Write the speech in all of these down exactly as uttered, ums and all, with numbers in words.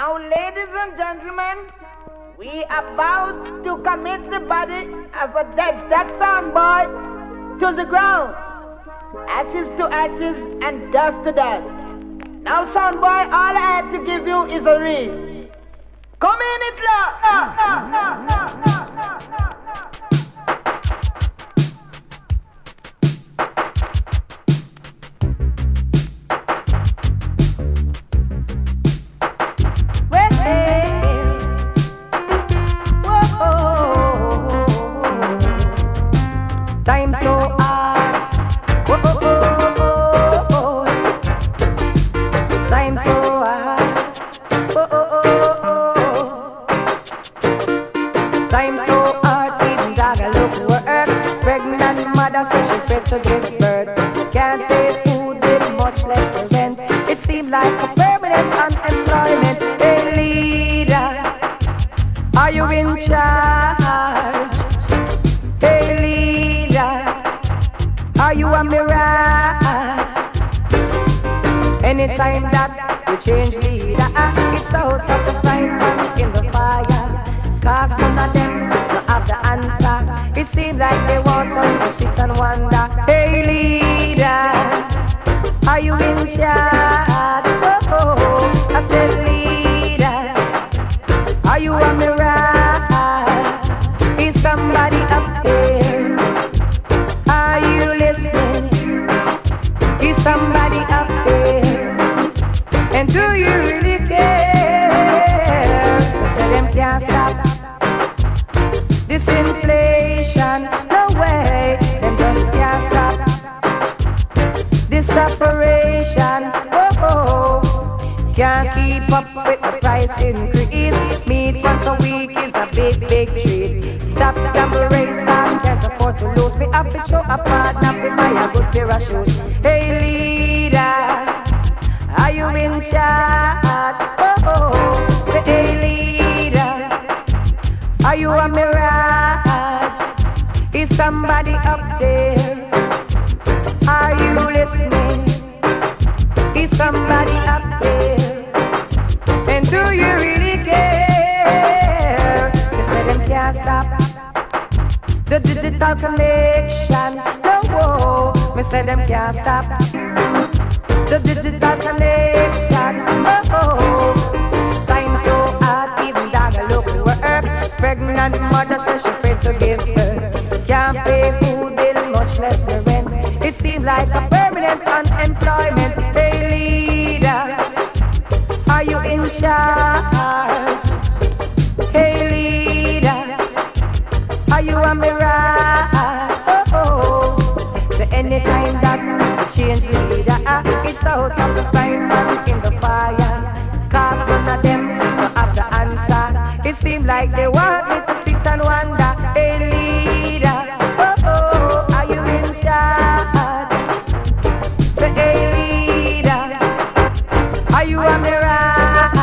Now, ladies and gentlemen, we about to commit the body of a dead that sound boy to the ground. Ashes to ashes and dust to dust. Now, sound boy, all I have to give you is a ring. Come in it, love. Time so hard. Whoa, whoa, whoa, whoa. Time so hard. Whoa, whoa, whoa. Time so hard. Even dog a look work. Pregnant mother says she fit to give birth. Can't take food with much less to rent. It seems like a permanent unemployment. Hey leader, are you in charge? Hey leader, are you a mirage? Anytime that we change leader, it's out of the frying pan in the fire. Cause none of them don't have the answer. It seems like they want us to sit and wonder. Hey leader, are you in charge? Oh, oh, I said leader, are you a mirage? Is somebody up there? Are you listening? Is somebody up there? And do you really care? I said them can't stop this inflation. No way, them just can't stop this separation. Oh, oh, can't keep up with the price increase. Meat once a week is a big, big treat. Stop the gamble race and can't afford to lose. Me have to show a partner, me buy a good pair of shoes. Hey leader, are you in charge? Oh, oh, say hey leader, are you a mirage? Is somebody up there? Are you listening? Is somebody up there? And do you really care? They say them can't stop the digital connection. No, whoa. Me say them can't stop the digital connection. Oh, oh. Time so hard, even dog a look work. Pregnant mother says she afraid to give birth. Can't pay food bill, much less the rent. It seems like a permanent unemployment. Hey leader, are you in charge? Hey leader, are you a mirage? Oh, oh. So anytime that we change leader, it's out of the frying pan in the fire. Cause none of them don't have the answer. It seems like they want me to sit and wonder. Hey leader, oh, oh, are you in charge? Say hey leader, are you a mirage?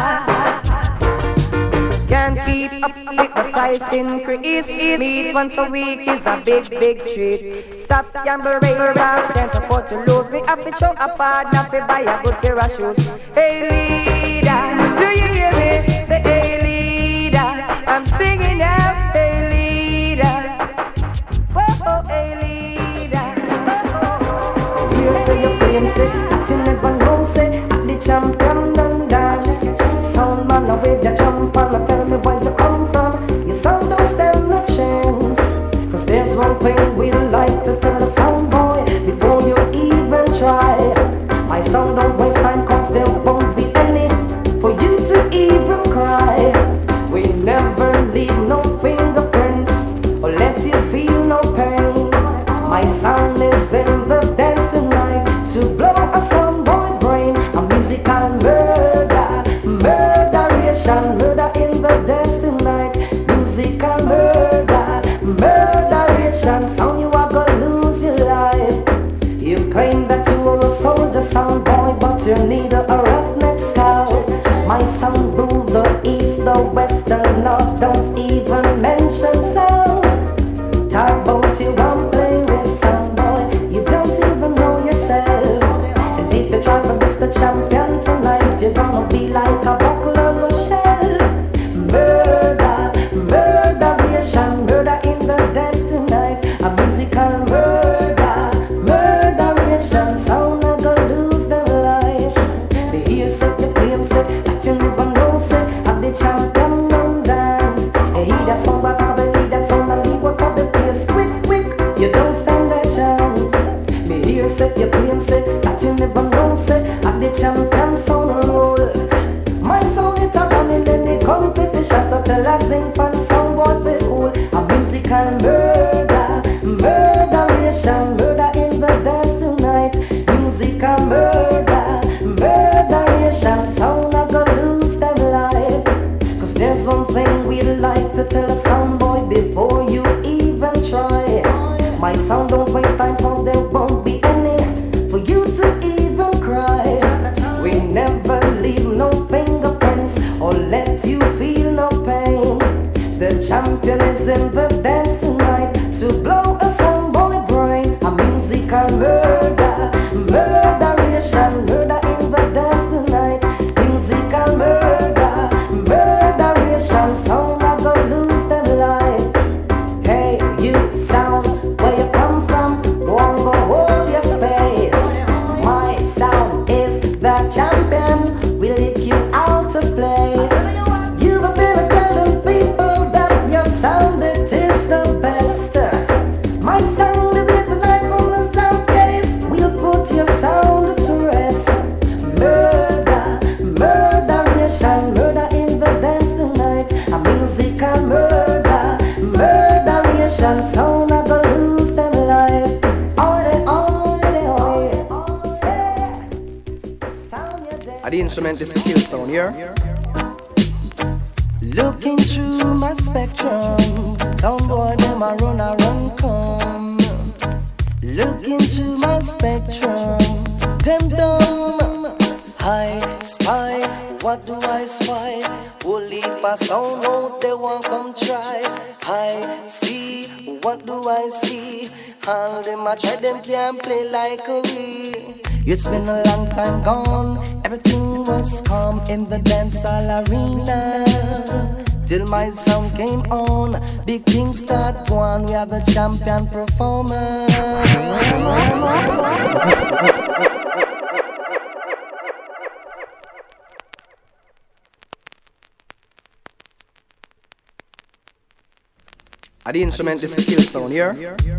Can't keep up with the price increase. Meat once a week is a big, big treat. Stop gamble race, can't afford to lose. Me have to show a partner to buy a good pair of shoes. Hey leader, do you hear me? Say hey leader, I'm singing out. Hey leader, oh, oh, hey leader, oh, oh, oh. You say you claim, say that you never know, say at the champion done dance. Sound man away the jump and tell me where you come from. Your sound don't stand no chance. Cause there's one thing we like to tell the sound boy before you even try. My sound don't waste time cause there won't be any for you to even cry. We never leave no fingerprints or let you feel no pain. My sound is in the dance tonight to blow a sound boy brain. A musical murder, murderation, murder in the dance tonight. Musical murder, murderation, sound you are gonna lose your life. You claim that you are a soldier sound boy, but you need a roughneck scout. My sound rule the east, the west, the north, don't even mention sound. Talk about you, I'm playing with sound boy, you don't even know yourself. And if you try to miss the champion tonight, you're gonna be like a buckle on the shelf. sing for soundboard be cool. A musical murder, murderation, murder in the dance tonight. Musical murder, murderation, sound not gonna lose them life. Cause there's one thing we'd like to tell a soundboy before you even try. My sound don't waste time cause there won't be any for you to even cry. We never leave no fingerprints or let you feel no pain. The champion is in the dance tonight to blow a soundboy brain. A musical murder, murderation, murder in the dance tonight. Musical murder, murderation, sound not gonna lose them life. Hey, you sound, where you come from, go on, go hold your space. My sound is the champion, we'll lick you out of place. You've been telling people that your sound it is the best. My sound is lit tonight on the soundscape, we'll put your sound to rest. Murder, murderation, murder in the dance tonight. A musical murder, murderation, sound not gonna lose them life. Ole, ole, ole, ole. Sound your day. And the instrument is a kill sound here. Looking through my spectrum, soundboy them a run a run come. Looking through my spectrum, them dumb. I spy, what do I spy? Holy pass sound out, they won't come try. I see, what do I see? All them a try, them can't play like a we. It's been a long time gone, everything was calm in the dance hall arena. Till my sound came on, big things start going, we are the champion performer. And the instrument is a kill sound here.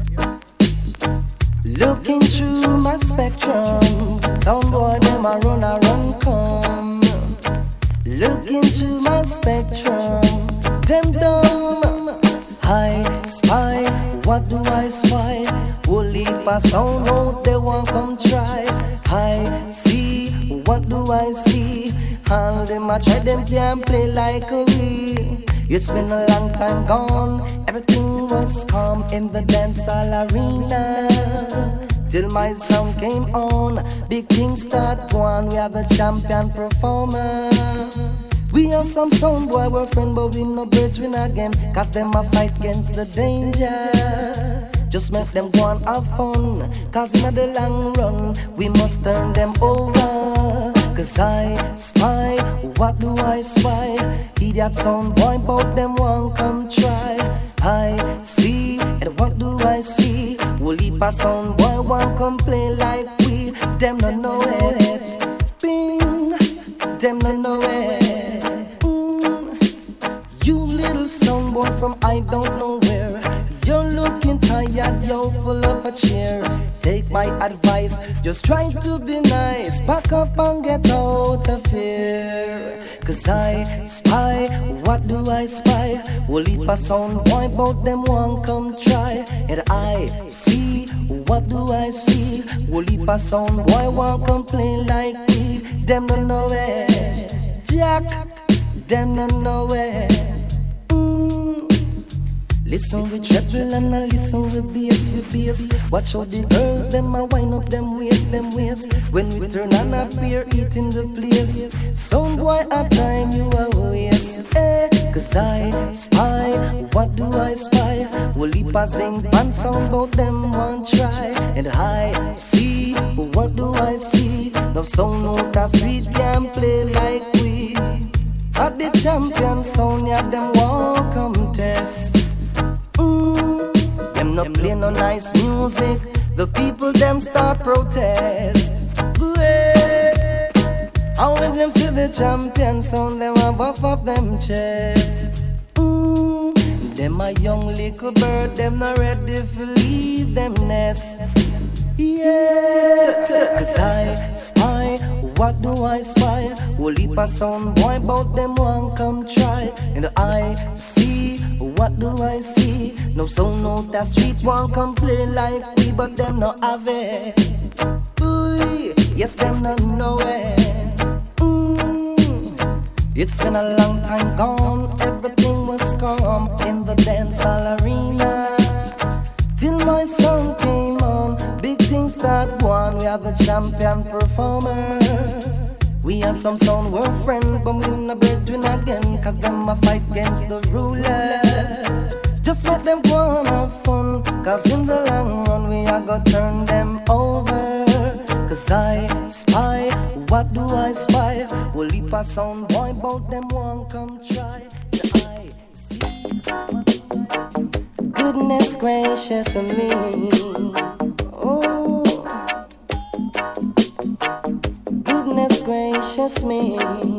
Looking through my spectrum, soundboy them a run a run come. Looking through my spectrum, them dumb. I spy, what do I spy? Holy pass sound out, they won't come try. I see, what do I see? All them a try, them can't play like a we. It's been a long time gone, everything was calm in the dance hall arena. Till my sound came on, big things start going, we are the champion performer. We are some sound boy, we're friend, but we no bridge win again. Cause them a fight against the danger. Just make them go and have fun. Cause in the long run, we must turn them over. Cause I spy, what do I spy? Idiot sound boy, bout them won't come try. I see, and what do I see? We'll leap a sound boy, won't come play like we. Them no know it, bing, them no know it. Mm. You little sound boy from I don't know where. You're looking tired, you're full of a cheer. Take my advice, just try to be nice. Pack up and get out of here. Cause I spy, what do I spy? We'll leap a sound boy, bout them won't come try. And I see, what do I see? We'll leap a sound boy, won't come play like me. Them don't know it, Jack, them don't know it. Listen with treble and I listen with bass, with bass. Watch how the girls, them a wind up them waist, them waist. When we turn and appear, eat in the place. Sound boy, at time you a waste. Eh, cause I spy, what do I spy? We'll leap a sing pan sound bout them one try. And I see, what do I see? No sound no that street can play like we. At the champion sound, yeah, them won't come test. Them not play no nice music, the people them start protest. And when them see the champion sound, them a buff up them chests. Mm. Them a young little bird, them not ready to leave them nest. Yeah, cause I spy, what do I spy? Whole heap a sound boy about them one come try. And I see, what do I see? No sound out the street one come play like we, but them no have it. Ooh, yes, them no know it. Mm. It's been a long time gone, everything was calm in the dance hall arena. Till my song came on, big things start one. We are the champion performer. We are some sound we're friends, but we not brethren again, cause them a fight against the ruler. Just let them go on have fun, cause in the long run we are gonna turn them over. Cause I spy, what do I spy? We'll leap a sound boy, bout them won't come try. Yeah, I see. Goodness gracious of me, oh, goodness gracious me.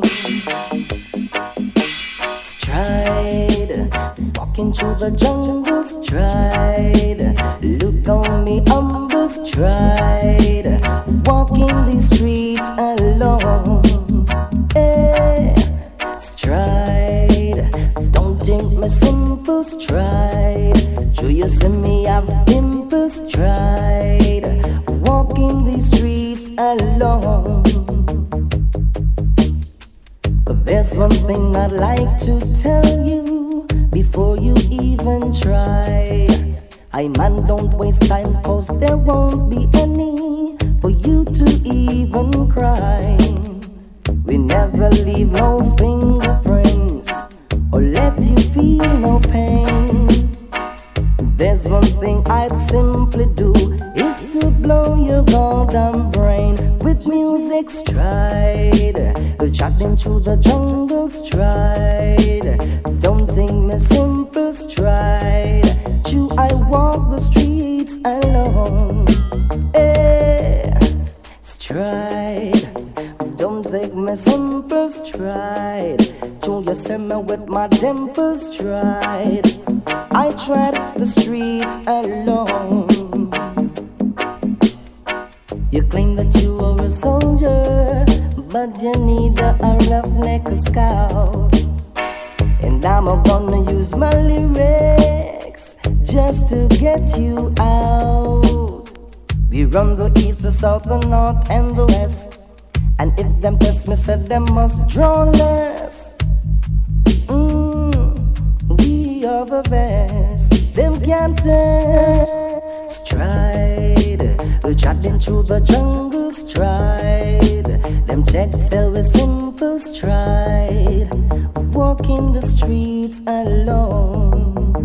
Stride, walking through the jungle, stride. Look on me, humble stride. Walking these streets alone, eh, stride. Don't think me simple stride. Do you see me have dimples stride? Walking these streets alone. But there's one thing I'd like to tell you before you even try. I man, don't waste time, cause there won't be any for you to even cry. We never leave no fingerprints or let you feel no pain. There's one thing I'd simply do, is to blow your goddamn brain with music stride. Chatting through the jungle stride. Don't think me simple stride. You, I walk the streets alone, eh, stride. Don't take me simple stride. You, you see me with my dimple stride. I tread the streets alone. You claim that you are a soldier, but you need a roughneck scout. And I'm gonna use my lyrics just to get you out. We run the east, the south, the north, and the west. And if them test me, said them must draw less. Mm, we are the best. Them can't test. Stride, chatting through the jungle stride. Them checks say we simple stride. Walking the streets alone.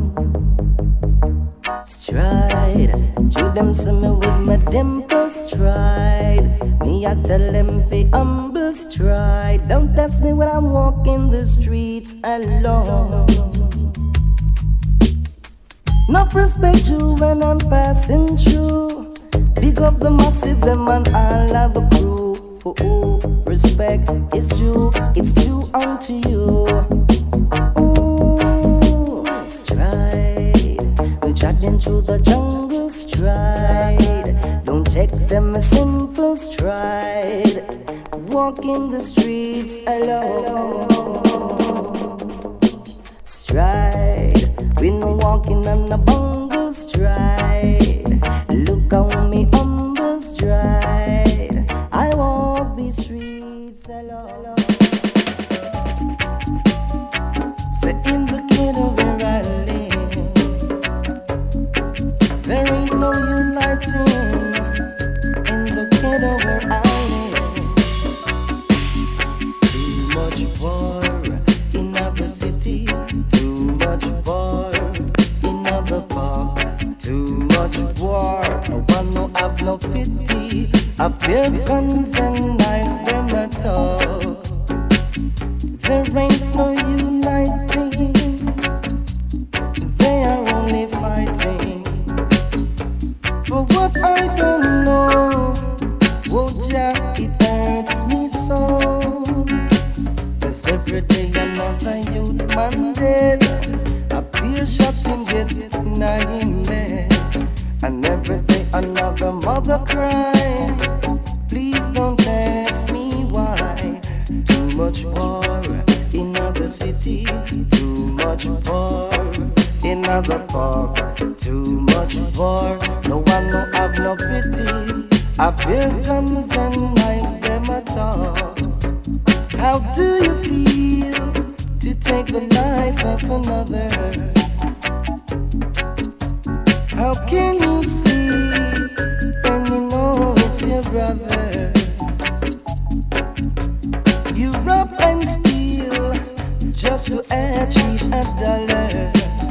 Stride, you them see me with my dimple stride. Me I tell them fi humble stride. Don't test me when I'm walking the streets alone. Not respect you when I'm passing through. Big up the massive them and all of the crew. For oh, respect is due, it's due unto you. Ooh, stride, we're chatting through the jungle stride. Don't take them a simple stride. Walking the streets alone. Stride, been walking on a bungle stride. Look on me on the stride. I walk these streets alone. Set in the ghetto where I live. There ain't no uniting in the ghetto where I live. Too much war in other city. Too much war in other park. Too much war, no one no have no pity. Up here guns and knives, them at all. There ain't no uniting. They are only fighting for what I don't know. Oh yeah, it hurts me so. Cause every day another youth man dead. A peer shot him get nine dead. And every day another mother cry. Please don't ask me much war in the city, too much war in the park, too much war. No one no have no pity. I bear guns and knife them at all. How do you feel to take the life of another? How can you sleep when you know it's your brother? You rob and steal just to achieve a dollar.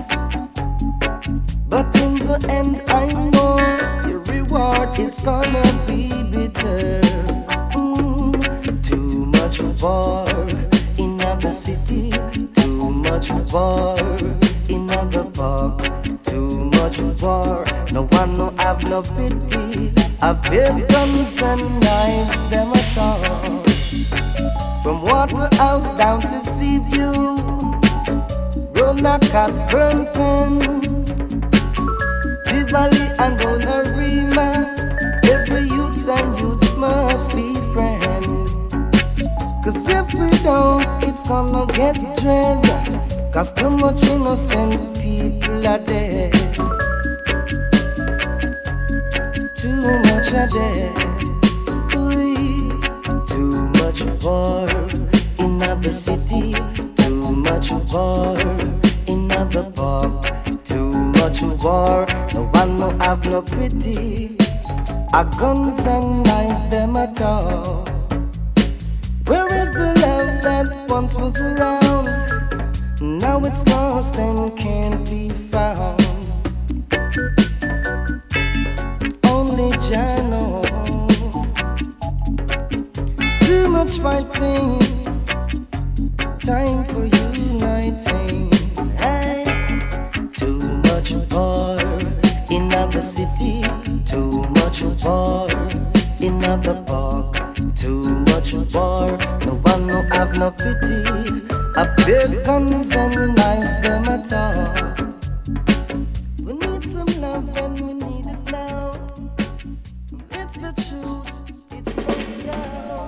But in the end I know your reward is gonna be bitter. Mm, too much war in the city, too much war in the park, too much war. No one no have no pity. I bear guns and knives them at all. From Waterhouse down to Seaview, Ronacat, Burn Pen, Tivoli and Gonarima. Every youth and youth must be friends. Cause if we don't, it's gonna get dread. Cause too much innocent people are dead. Too much are dead. Ooh, too much war in the city, too much war in the park, too much war. No one no have no pity. Our guns and knives them at all. Where is the love that once was around? Now it's lost and can't be found. Only Jah knows. Too much fighting, time for uniting. Hey, too much war in the city, too much war in the park, too much war. No one no have no pity. I bear guns and knives them at all. We need some love and we need it now. It's the truth, it's the reality.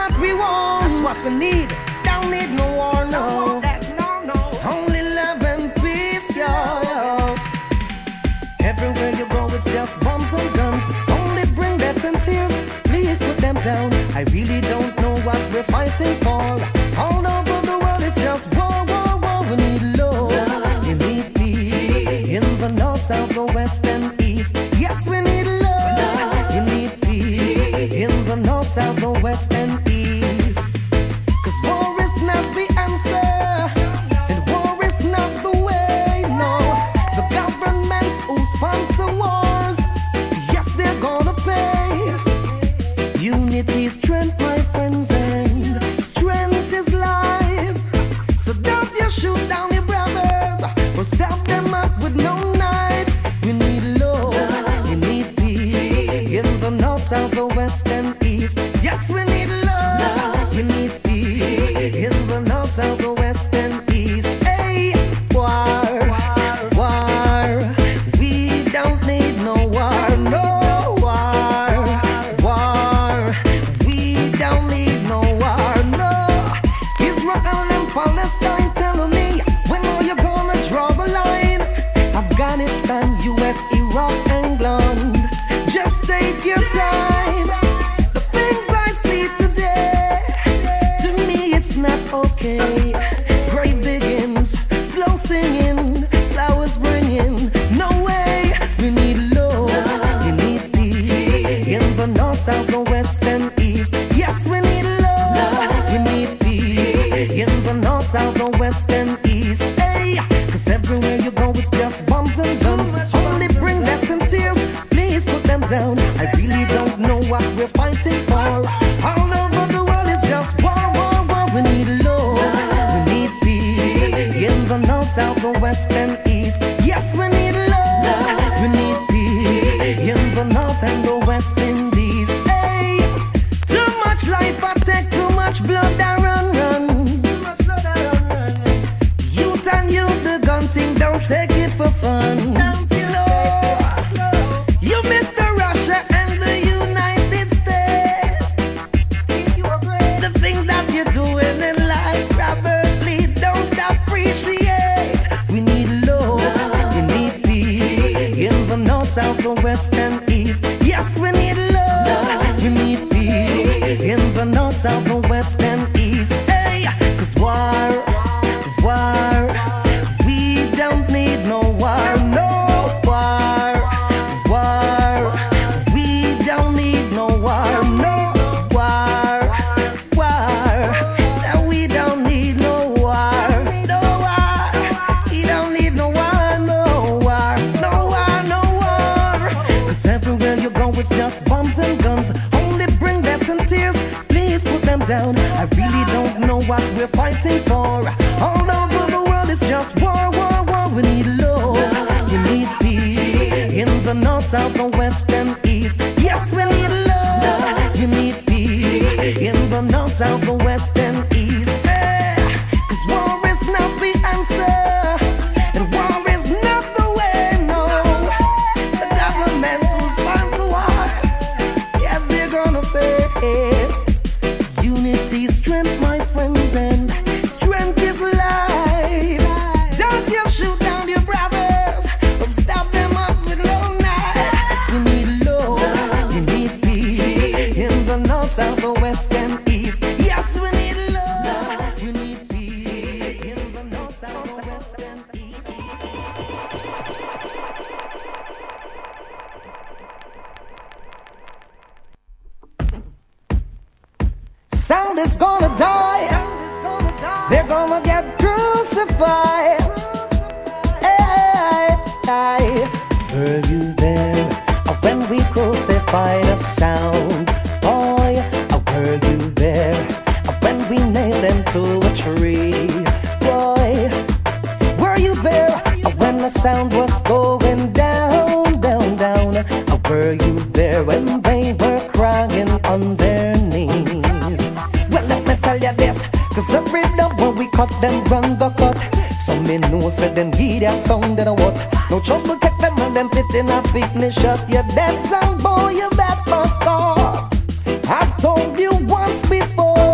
what we want. That's what we need. Don't need no war, no. No, no. Only love and peace, yo, yo. Everywhere you go, it's just bombs and guns. Only bring death and tears. Please put them down. I really don't know what we're fighting for. All over the world, it's just war, war, war. We need love. We need peace. In the north, south, the west, and east. Yes, we need love. We need peace. In the north, south, the west, and east. Cause war is not the answer. And war is not the way, no. The governments who sponsor wars, yes, they're gonna pay. Unity is strength, my friends, and strength is life. So don't you shoot down your brothers or stab them up with no knife. We need love, we need peace. In the north, south, the west, and east. Yes, we need love, we need peace. In the north, south, the west, and east. Hey, war, war. We don't need no war, no war, war. We don't need no war, no. Israel and Palestine telling me, when are you gonna draw the line? Afghanistan, U S, Iraq, England. Just take your time. The things I see today, to me it's not okay. Great diggings, slow singing, flowers bringing. No way. We need love, we need peace. In the north, south, the west, and east. Yes, we need love, we need peace. In the north, south, the west, and east. Hey, cause everywhere you go, it's just bombs and guns. Only bring death and tears. Please put them down. I really don't know what we're fighting for. All over the world, it's just war, war, war. We need love, we need peace. In the north, south, the west, and east. Yes, we need love, we need peace. In the north and the west Indies. Hey, too much life I take, too much blood I run, run. Youth and youth, the gun thing, don't take it for fun. No. You Mister Russia and the United States. The things that you're doing in life, probably don't appreciate. We need love, we need peace. In the north, south, the west, and east. Yes, we need love, we need peace. In the north, south, the west, and east. Hey, cause war, war. We don't need no war, no war, war. We don't need no war, no war, war. So we don't need no war, no war. We don't need no war, no war, no war, no war. Cause everywhere you go, it's just bombs and guns. Only bring death and tears. Please put them down. I really don't know what we're fighting for. All over the world, it's just war, war, war. We need love, we need peace. In the north, south, the west, and east. Yes, we need love, we need peace. In the north, south, the west, and east. Hey, cause war is not the answer, and war is not the way, no. The governments who sponsor war, yes, they're gonna pay. Unity is strength, my friends, and strength is life. Don't you shoot down your brothers or stab them up with no knife. We need love, we need peace. In the north, south, the west, and east. Yes, we need love, we need peace. In the north, south, the west, and east. Sound is gonna die. They're gonna get crucified. Hey, hey. Were you there when we crucified a sound? Boy, were you there when we nailed him to a tree? Boy, were you there when the sound was going down, down, down? Were you there when they were crying on their knees? Well, let me tell you this, cause every double we cut them run the cut. Some men know say them hear that sound that I what. No trouble take them and them fit in a picnic shot. You dead sound boy, you bet must cause. I've told you once before,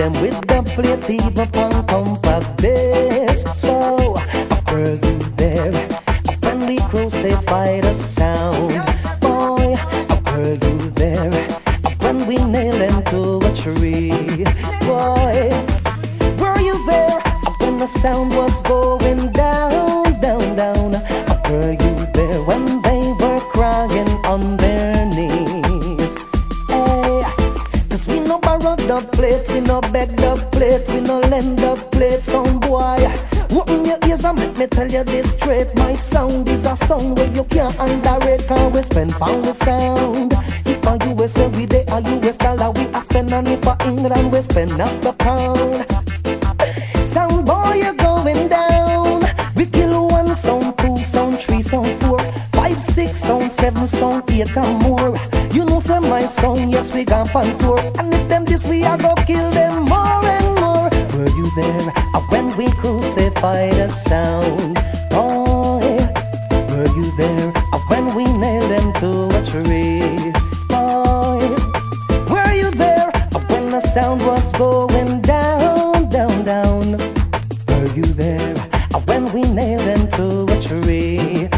them with the plate, even on compact disc. So, were you there when we crucified a sound? Boy, were you there when we nailed them to a tree? Boy, were you there when the sound was going down, down, down? Were you there when they were crying on their knees? Hey, cause we no borrow the plate, we no beg the plate, we no lend the plate, son boy. Open your ears and let me tell you this straight. My sound is a sound where you can't underrate, cause we spend pound with sound. If a U S every day, a U S dollar we a spend, and if a England we spend half the pound. Sound boy, you're going down. We kill one sound, two sound, three sound, four, five, six sound, seven sound, eight and more. You know say my sound, yes we gone on tour. And if them this we a go kill them more and more. Were you there when we crucified a sound? Boy, were you there when we nailed them to a tree? Boy, were you there when the sound was going down, down, down? Were you there when we nailed them to a tree?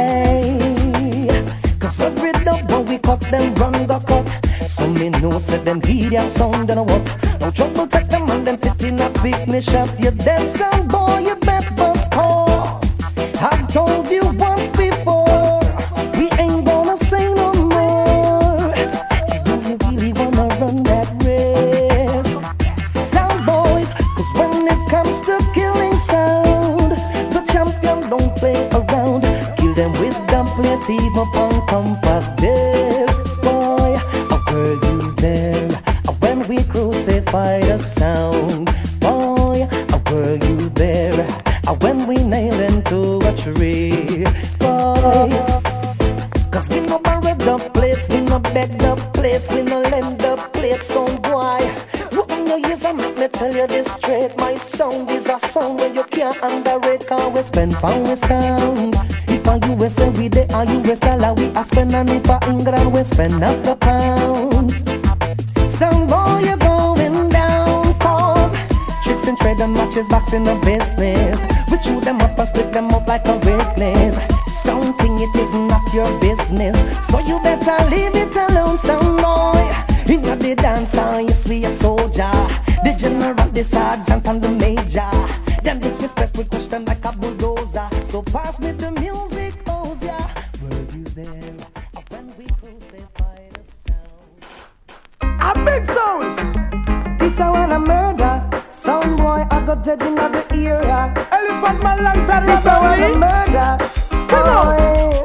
Hey, cause every dub when we cut them run go cut. So me know say them idiot sound and what. No trouble take them and them fit in a picnic shop. You dead sound boy, you bet bust cause. I've told you once before, we ain't gonna say no more. Do you really wanna run that race? Sound boys, cause when it comes to killing sound, the champion don't play around. Kill them with them plate, even on compact disc. Boy, were you there when we crucified a sound? Boy, were you there when we nailed them to a tree? Boy, cause we no borrow the plate, we no beg the plate, we no lend the plate, son boy. Open your ears and make me tell you this straight. My sound is a sound where you can't underrate, cause we spend pound with sound. If a U S every day, a U S dollar we a spend, and if a England we spend half the pound. Sound boy, you're going down, cause tricks and trade and matches box in the business. We chew them up and split them up like a reckless. Something it is not your business, so you better leave it alone, sound boy. In the dance hall, yes we a soldier, the general, the sergeant and the major. Them disrespect we push them like a bulldozer. So pass me the music, oh yeah. Were you there when we crucified the sound? A big sound. This I wanna murder. Sound boy, I got dead in the era. Elephant man alongside This I wanna Rabbi. murder. Boy,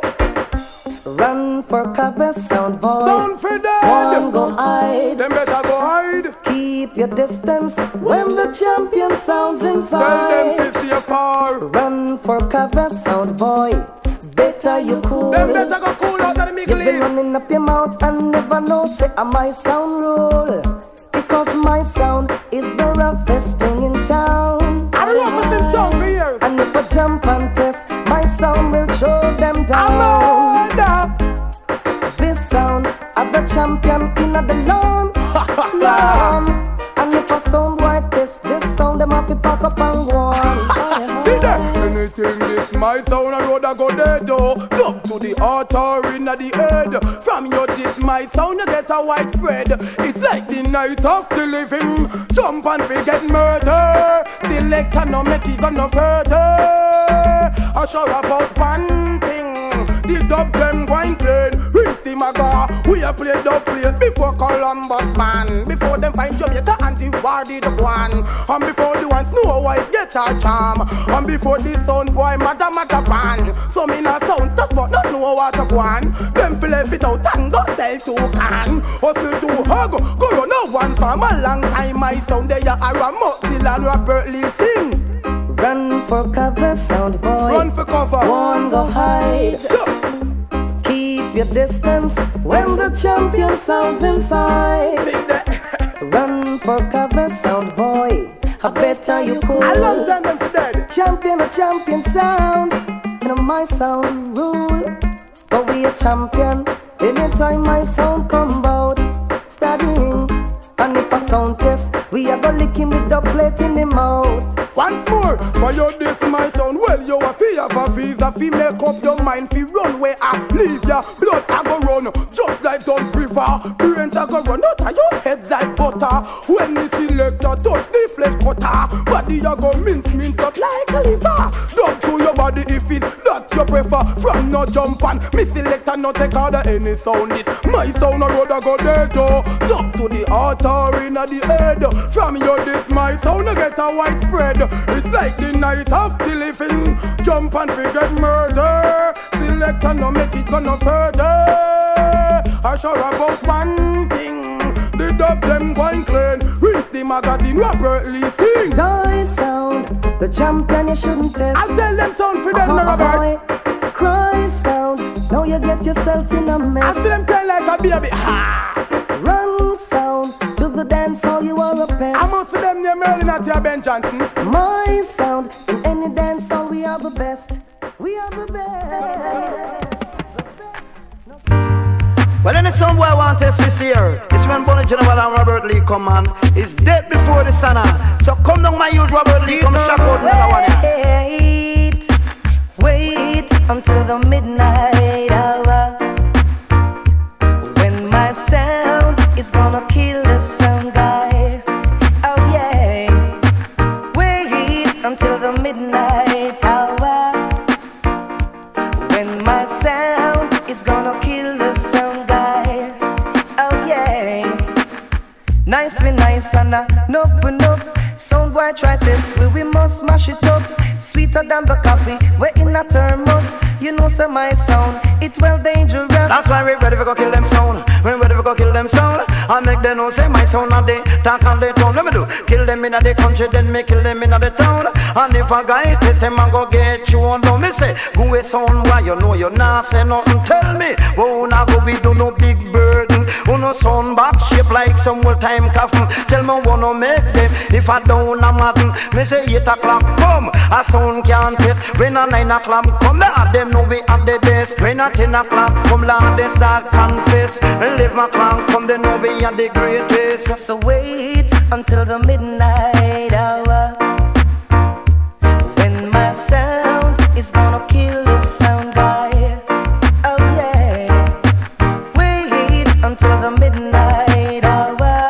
run for cover, sound boy. Don't for dead. One go hide. Them better go hide. Keep your distance when the champion sounds Tell inside. them to see afar. Run for cover, sound boy. Better you cool. Them better go cool out of the You've been middle. running up your mouth and never know, say, am my sound rule? Because my sound is the roughest thing in town. I love this song for years. And if I jump and test, my sound will show them down. Amanda. This sound of the champion in the lawn. Lawn. And if a sound white test, this sound them have to pack up and go on. See there. Anything this my sound, I road I go dead, oh. Jump to the altar in the head. From your this my sound, you get a widespread. It's like the night of the living. Jump and forget murder. Select and no make it go no further. I show about one thing. The dub them wine plain. Rinse the maga. We have played dub place before Columbus man. Before them find Jamaica anti-war did one. And before the ones know how it get a charm. And before the sound boy matter matter band. So me not sound touch but not know what to go on. Them feel left it out and go sell to can. Hustle to hug. Go run a one from a long time. My sound there are a Mozilla and Robert Lee sing. Run for cover, sound boy. Run for cover. One go hide. Keep your distance when the champion sounds inside. Run for cover, sound boy. I better you cool. I love them them dead. Champion, a champion sound. You know my sound rule. But we a champion. Anytime my sound come out, studying. And if a sound test, We are gonna lick him with the plate in the mouth. Once more, for your this my son. Well, you a fi have a visa, fi make up your mind, fi run where I please ya. Blood a go run, just like Don River. Brains a go run out of your head like butter. When the selector touch the flesh cutter, body a go mince mince up like a liver. Down to your body if it's that you prefer. From no jump and me selector no take order any sound. It my sound a road a go dead oh. Jump to the altar inna the head. From your this my sound a get a widespread. It's like the night of the living. Jump and forget murder. Select and no make it go no further. I sure about one thing. The dub them going clean. Reach the magazine Robertly sing. Die sound, the champion you shouldn't test. I tell them sound for them uh-huh, Robert. Cry sound, now you get yourself in a mess. I see them cry like a baby. Ha! Run sound, to the dance hall you are a pest. I must see them near Merlin at your Ben Johnson. My sound, in any dance hall we are the best. We are the best. Well, any song boy I want to see here. It's when Bonnie General and Robert Lee come on. It's dead before the sun. So come down my youth Robert Lee, come shock out another one. Wait, wait until the midnight hour, when my sound is gonna kill the sound guy. Oh yeah. Wait until the midnight hour, when my sound is gonna kill the sound guy. Oh yeah. Nice we nice and a nope nope. Sound boy try this, we we must smash it up. Sweeter than the coffee, we're in a thermos. You know so my sound, it well dangerous. That's why we ready to go kill them sound. We ready to go kill them sound. And make them know say my sound a day. Talk on the town, let me do. Kill them in the country, then me kill them in the town. And if a guy test him and go get you on, don't me say go away sound why you know you not say nothing. Tell me, oh now go we do no big burden. Oh no sound back shape like some old time coffin. Tell me wanna make them. If I don't I'm not, me say eight o'clock come. A sound can't test. When a nine o'clock come, that them know we at the best. When a ten o'clock come, Lord they start confess. Eleven o'clock come, they know we at the greatest. So wait until the midnight hour, when my sound is gonna kill the sound guy. Oh yeah. Wait until the midnight hour,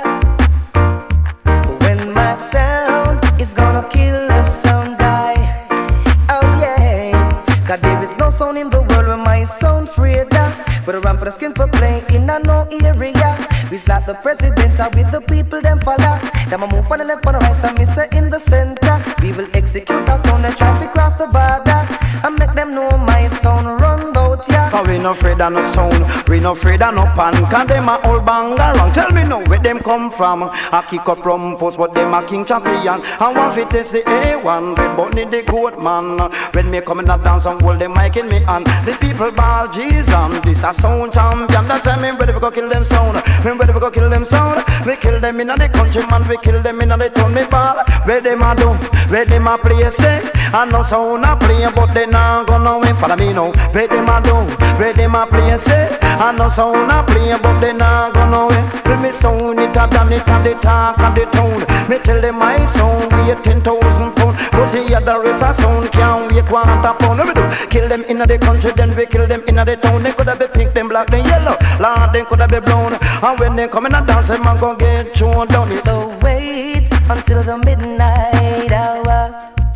when my sound is gonna kill the sound guy. Oh yeah. Cause there is no sound in the world where my sound freer. But a ramp for the skin for play in a no area. We start the president and with the people them follow. Them a move on the left on the right and me say in the center. We will execute our sound and traffic cross the border and make them know my sound run bout ya. Cause we no afraid of no sound, we no afraid of no pan. Cause them a old bang around. Tell me now where them come from. I kick up from post but them a king champion. And one fit is the A one, red button the goat man. When me come in a dance and hold them mic in me hand. The people ball Jesus, this a sound champion. That's why me ready to go kill them sound. Me ready to go kill them sound. We kill them in the country man, we kill them in the town. Me ball, where them a do, where them a play say. And no sound a play but they not gonna win. Follow me now, where them a do, where them a play say. And no sound a play but they not gonna win. When me sound it a done it and the talk of the town. Me tell them my sound weigh ten thousand pound. But the other rest a sound can't weigh quarter pound. Let me do, kill them in the country then we kill them in the town. They could have been pink, them black, them yellow. Lord, they could have been brown. And when they come in and dance, them a gon' get thrown down. So wait until the midnight hour,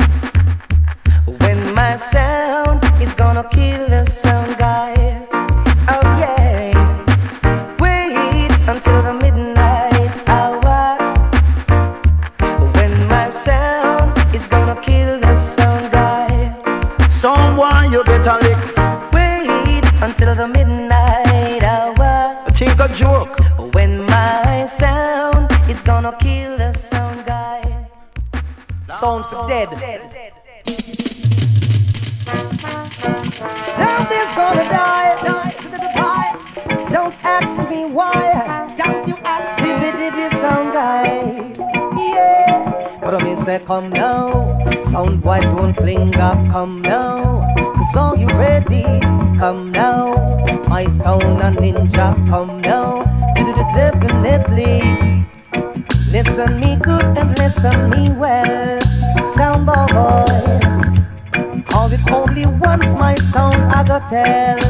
when my sound is gonna kill the sound guy. Oh yeah. Wait until the midnight hour, when my sound is gonna kill the sound guy. Someone you get a lick. Wait until the midnight hour. I think a joke. When my sound is gonna kill the sound guy. Sound dead. Sound is gonna die, die, die. Don't ask me why. Don't you ask me, dippy sound guy. Yeah. But I mean say come now. Sound boy don't cling up, come now. Cause all you ready, come now. My sound a ninja, come now. Definitely. Listen me good and listen me well, sound boy. Cause it's only once my sound I go tell.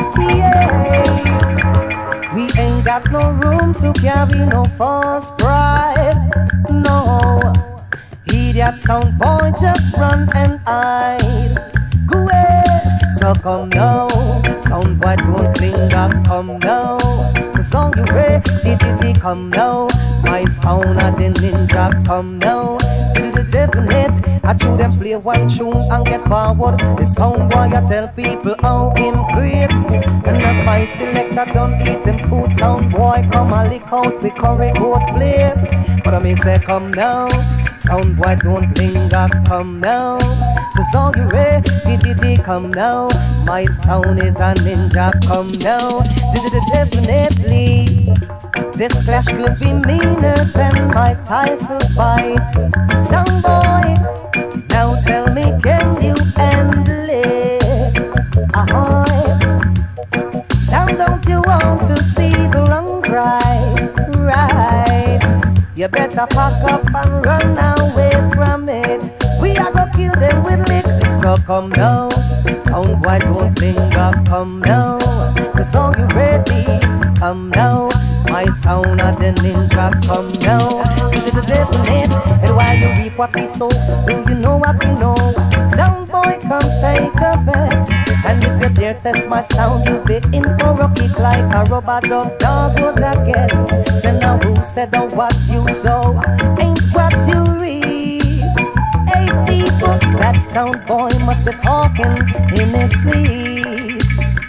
Yeah, we ain't got no room to carry no false pride. No, idiot sound boy, just run and hide. Go away. So come now, sound boy don't linger, come now. The song you ready, did come now. My sound a the ninja, come now. To the definite, I do them play one tune and get forward. The sound boy I tell people how him great. And as my selector done eat him food, sound boy come and lick out with curry goat plate. But I may say come now, sound boy don't linger, come now. The song you ready, did come now. My sound is a ninja, come now. Definitely, this clash could be meaner than Mike Tyson's fight. Sound boy, now tell me, can you handle it? Ahoy! Sound, don't you want to see the wrong right? Right. You better pack up and run away from it. We are gonna kill them with lick. So come now, sound boy don't linger, come now. The song you ready, come now. My sound of the ninja, come now. To the definite, and while you reap what we sow, do you know what we know? Sound boy comes take a bet. And if you dare test my sound, you'll be in for a kick like a rubber dog dog would I get. So now who said oh, what you sow ain't what you reap? Hey people, that sound boy must be talking in his sleep.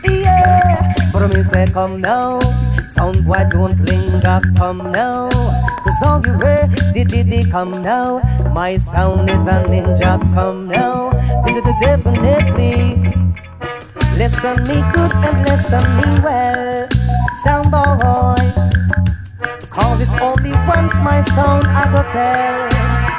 Yeah, but me say come now, sound boy don't linger, come now. The song you ready, did it come now. My sound is a ninja, come now. Did it definitely. Listen me good and listen me well, sound boy. Cause it's only once my sound I go tell.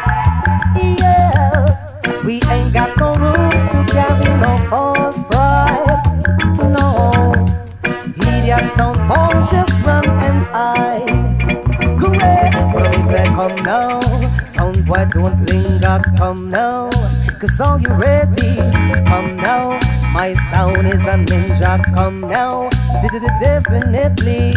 Yeah, we ain't got no room to carry no false pride. No, idiot sound boy, just run and hide. Go away, when we say come now, sound boy don't linger, come now. Cause all you ready, come now. My sound is a ninja, come now. Definitely,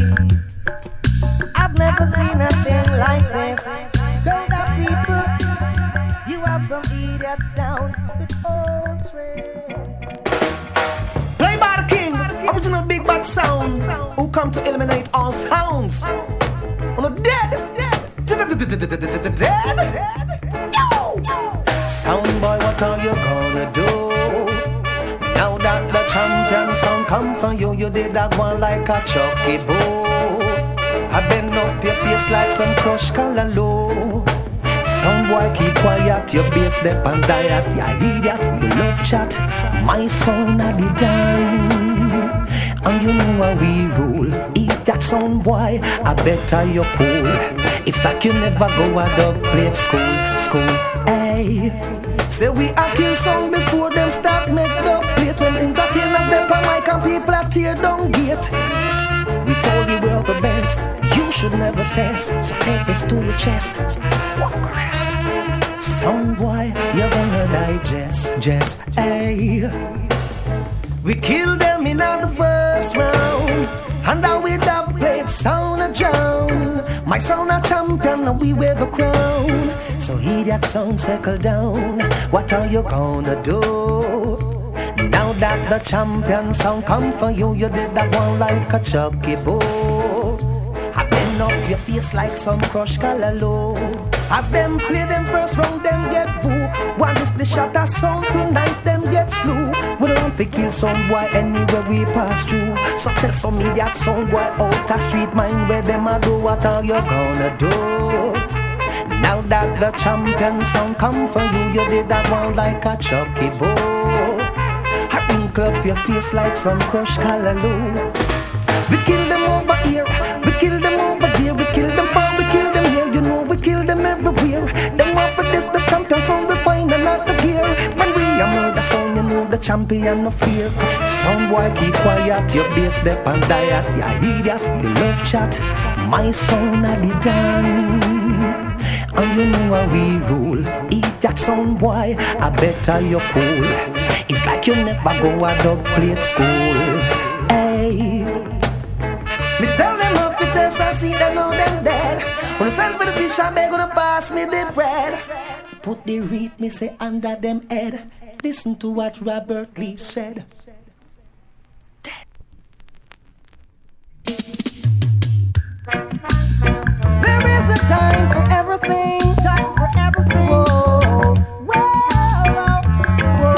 I've never seen a thing like this. Grown up people, you have some idiot sounds with old tricks. Play by the king, original big bad sound, who come to eliminate all sounds. On the dead, dead, dead. Yo! Sound boy, what are you gonna do? Now that the champion sound come from you, you did that one like a chucky boo. I bend up your face like some crushed callaloo. Sound boy, keep quiet, your bass dep and diet. Yeah, idiot, you love chat. My sound are the done. And you know how we rule. Eat that sound boy, I better you cool. It's like you never go a dub plate school, school, hey. Say we a kill sound before them start make dub plate. When entertainers them on mic and people are tear down gate. We told you we're the best, you should never test. So take this to your chest, walk rest. Sound boy, you're gonna digest, just, hey. We killed them in the first round, and now we dub plate sound a drown. My sound a champion, and we wear the crown. So hear that sound settle down. What are you gonna do? Now that the champion sound come for you, you did that one like a chucky boo. I bend up your face like some crushed callaloo. As them play them first round, them get boo. While this the shot a sound tonight, them get slew. We don't fi kill some boy anywhere we pass through. So tell some idiot some boy out a street mind where them a do. What are you gonna do? Now that the champion sound come for you, you did that one like a chucky boo. I wrinkle up your face like some crushed callaloo. We kill them over here, we kill them over there, we kill them far, we kill them here. You know we kill them everywhere. Them want for this, the champion sound we find another gear. When we a murder sound, you know the champion no fear. Sound boy keep quiet, your bass dep and diet. Yeah, idiot, you love chat. My sound a the done. and you know how we rule. Eat that sound boy, I better you cool. It's like you never go a dog plate school. Hey, me tell them off the test, I see them know them dead. When I send for the fish, I'm gonna pass me the bread. Put the reed, me say under them head. Listen to what Robert Lee said. Dead. There is a time for everything, time for everything. Whoa, whoa, whoa,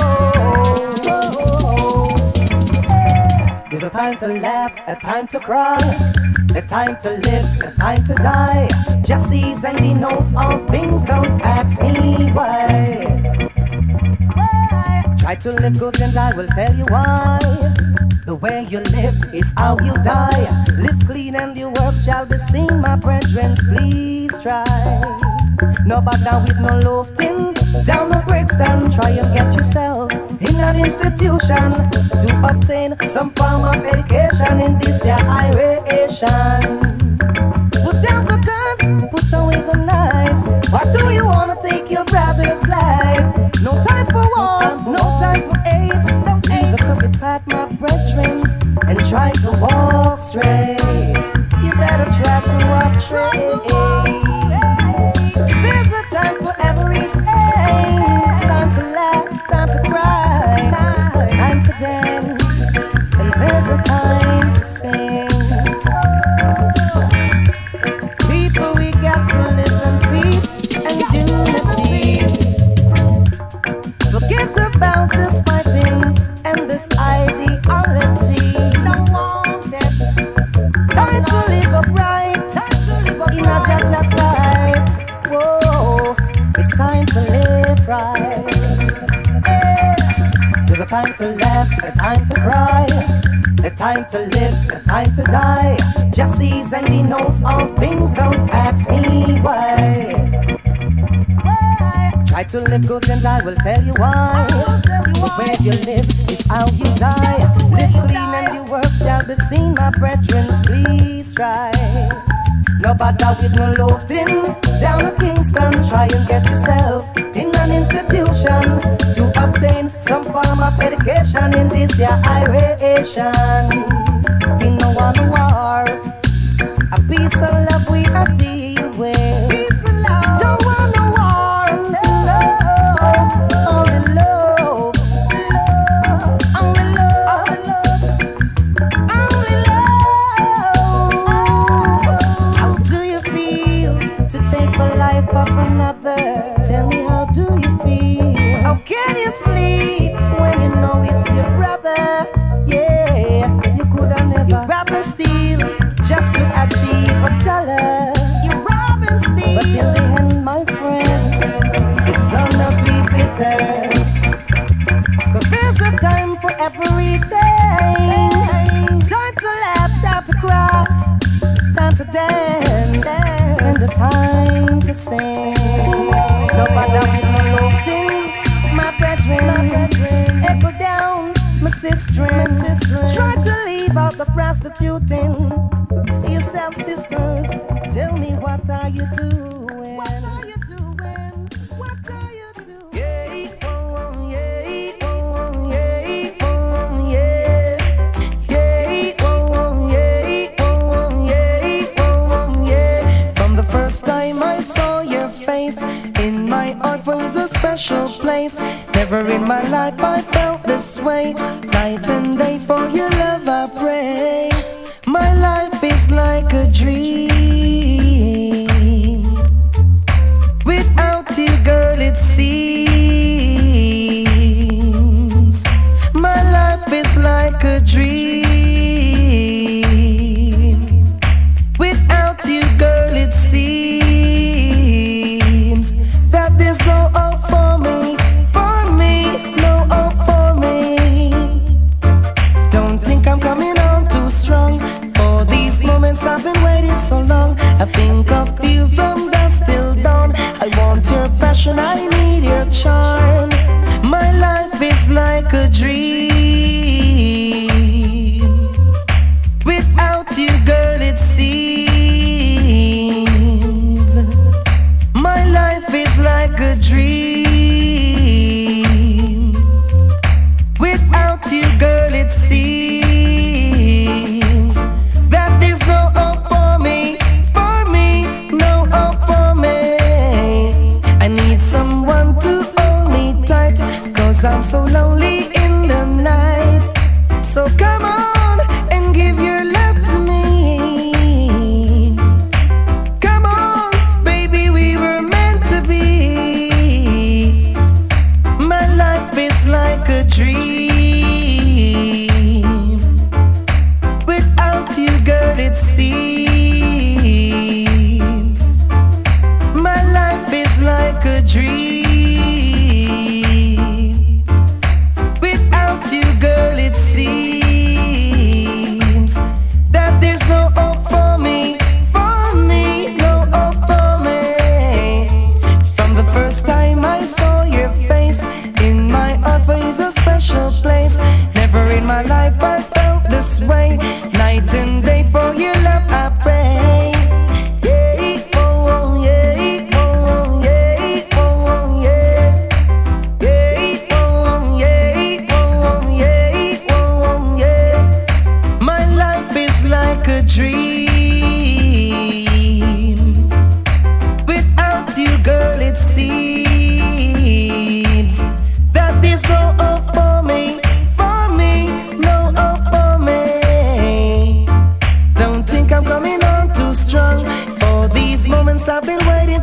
whoa. Hey. There's a time to laugh, a time to cry, a time to live, a time to die. Just sees and he knows all things, don't ask me why. Why? Try to live good and I will tell you why. The way you live is how you die. Live clean and your works shall be seen. My brethren, please try. No back down with no loafing. Down no Brixton, try and get yourself in an institution to obtain some form of education in this here iration. Put down the guns, put away the knives. Or do you wanna take your brother's life? No time for war, no time for hate. Don't leave the crooked path, my brethren, and try to walk straight. You better try to walk straight. There's a time for everything. Time to laugh, time to cry, time to dance, and there's a time to sing. People, we got to live in peace and unity. Forget about this fighting and this ideology. Don't want it. Time to live upright, time to live upright in a just sight. Whoa, it's time to live right. Yeah. There's a time to laugh, a time to cry, a time to live, a time to die. Just sees and he knows all things, don't ask me why. Why? Try to live good and I will tell you why. The way you live is how you die. Live clean and your work shall be seen, my brethren, please try. No bother with no loafing. Down at Kingston, try and get yourself in an institution to obtain some form of education in this year iration. We know one war, a peace and love we are deal with. Peace and love. Don't want no war, no love, only love, love, only love, only love. How do you feel to take the life of another? Tell me, how do you feel? How can you sleep when you know it's your brother? Yeah, you could have never. You rob and steal just to achieve a dollar. You rob and steal, but in the end, my friend, it's gonna be bitter. Cause there's a time for everything. Time to laugh, time to cry, time to dance, and the time to sing. No matter with no loafing, my brethren, echo down, my sister. Try to leave out the prostituting. To yourself, sisters, tell me, what are you doing? What are you doing? What are you doing? Yeah, oh, oh, yeah, oh, oh, yeah, oh, oh, yeah. Yeah, oh, oh, yeah, oh, oh, yeah, oh, oh, yeah. From the first time I saw your face, in my heart was a special place. Never in my life I felt this way. Night and day for your love I pray. My life is like a dream. Without you, girl, it seems my life is like a dream. Without you, girl, it seems that there's no hope for me, for me, no hope for me. Don't think I'm coming on too strong. For these moments I've been waiting so long. I think of you from dusk till dawn. I want your passion, I need your charm. My life is like a dream.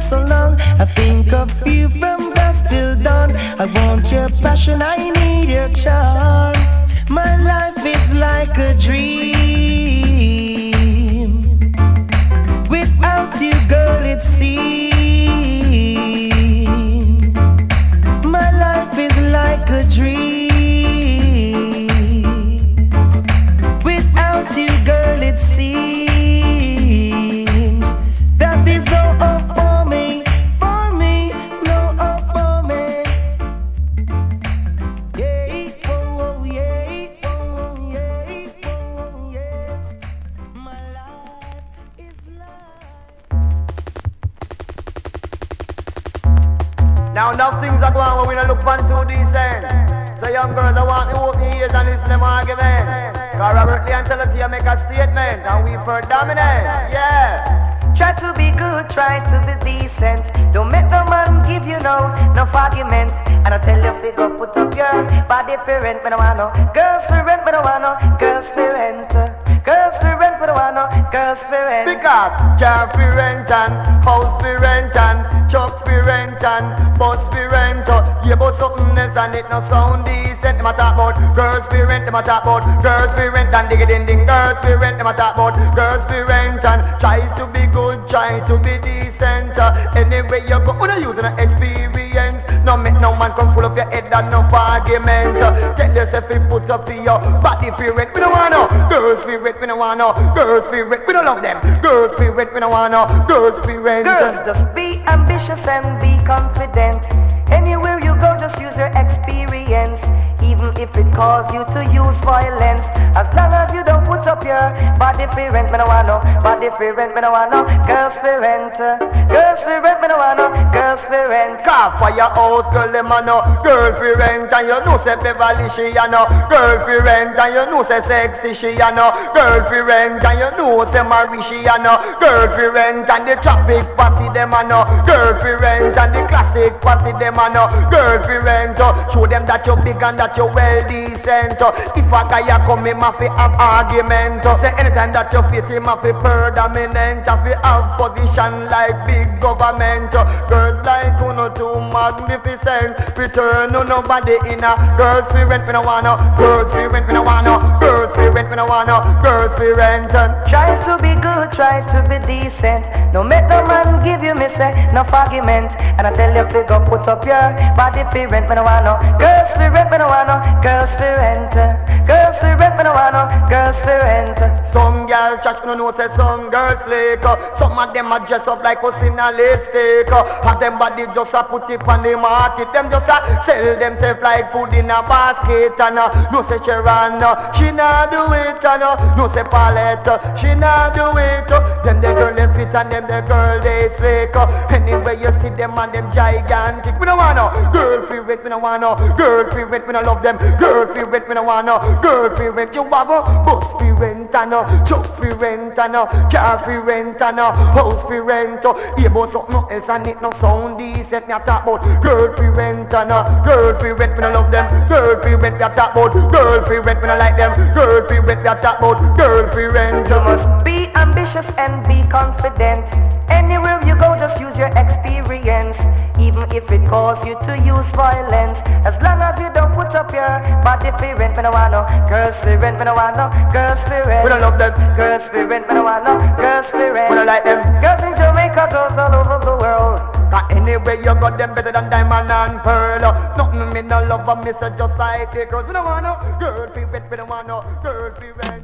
so long. I think of you from dusk till dawn. I want your passion, I need your charm. My life is like a dream. Without you, girl, it seems my life is like a dream. Without you, girl, it seems that there's no hope for me, for me, no hope for me. Yeah, oh, oh, yeah, oh, oh, yeah, oh, oh, yeah. My life is life. Now enough things are going on when we don't look fun too decent. So young girls, I want to open ears and listen to them argument. Cause Robert Lee and Tellatia make a statement and we for dominant, yeah. Try to be good, try to be decent. Don't make no man give you no, no argument. And I tell you, figure, put up your body for rent, but I want no girls for rent, but I want no girls for rent. Girls for rent, but I want no girls for rent. Because car for rent and house for rent and truck for rent and bus for rent. Yeah, but something else and it no sound decent. Them a talk about girls for rent, them a talk about girls for rent and dig it in ding. Girls for rent, them a talk about girls for rent and try to be good, try to be decent. Anyway you go, wanna use an experience. No make no man come full up your head and no argument. Tell yourself you put up to your body for rent. We don't want no girls for rent, we don't want no girls for rent. We don't love them. Girls for rent, we don't want no girls for rent. Girls, just be ambitious and be confident. Anywhere you go, just use your experience. Even if it causes you to use violence, as long as you don't put up your body for rent, me no want no body for rent, me no want no girls for rent. Girls for rent, me no want no girls for rent. Car for your house, girl, them a no girl for rent, and you know say Beverly she a no girl for rent, and you know say Sexy she a no girl for rent, and you know say Marie she a no girl for rent, and the traffic posse them a no girl for rent, and the classic posse them a no girl for rent. Show them that you big and that you well decent. If a guy a come, him a fi have argument. Say anytime that you face him a fi predominant, a fi have position like big government. Girls like you no too magnificent. Return no nobody in a girls fi rent, me no want no girls fi rent, me no want no girls fi rent, me no want no girls fi rent. Try to be good, try to be decent. No make no man give you me say no argument. And I tell you fi go put up your body fi rent, me no want no girls fi rent, me no want no girls for rent. Girls for rent, me no want no girls for rent. Some girl trash, no know say some girls slick. Some of them a dress up like us in a lipstick. And them body just a put it on the market. Them just a sell themselves like food in a basket. And uh, no say Sharon, uh, she not do it. And uh, no say Paulette, uh, she not do it. Them the girl they fit and them the girl they slick. Anyway you see them and them gigantic. We no want no girl for rent, we no want no girl for rent, we no love them. Girl for rent, we no want no girl for rent. You have a bus for rent and a truck for rent and a car for rent and a house for rent. Hear about something else and it no sound decent. Me a talk about girl for rent and a girl for rent, we no love them. Girl for rent, me a talk about girl for rent, we no like them. Girl for rent, me a talk about girl for rent. You must be ambitious and be confident. Anywhere you go, just use your experience. Even if it causes you to use violence, as long as you don't put up your body for rent, me no want no girls for rent, me no want no girls for rent. We don't love them. Girls for rent, me no want no girls for rent. We don't like them. Girls in Jamaica, girls all over the world. Cause anyway you got them better than diamond and pearl. Nothing me no love and me say just like the girls. We don't want no girl for rent, we don't want no girl for rent.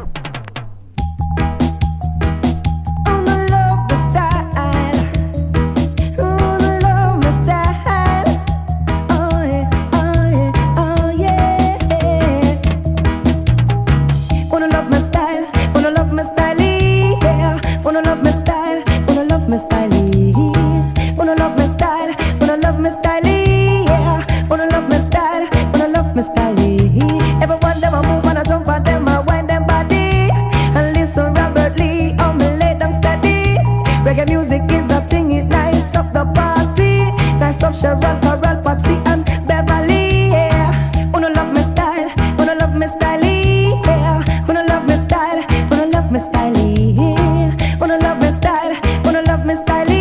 Everyone them a move and a jump and them a wind them body. And listen Robert Lee, oh me lay down steady. Reggae music is a thing, it nice up the party. Nice up Sharon, Coral, Patsy and Beverly, yeah. Wanna love me style, wanna love me style, yeah. Wanna love me style, wanna love me style, yeah. Wanna love me style, wanna love me style.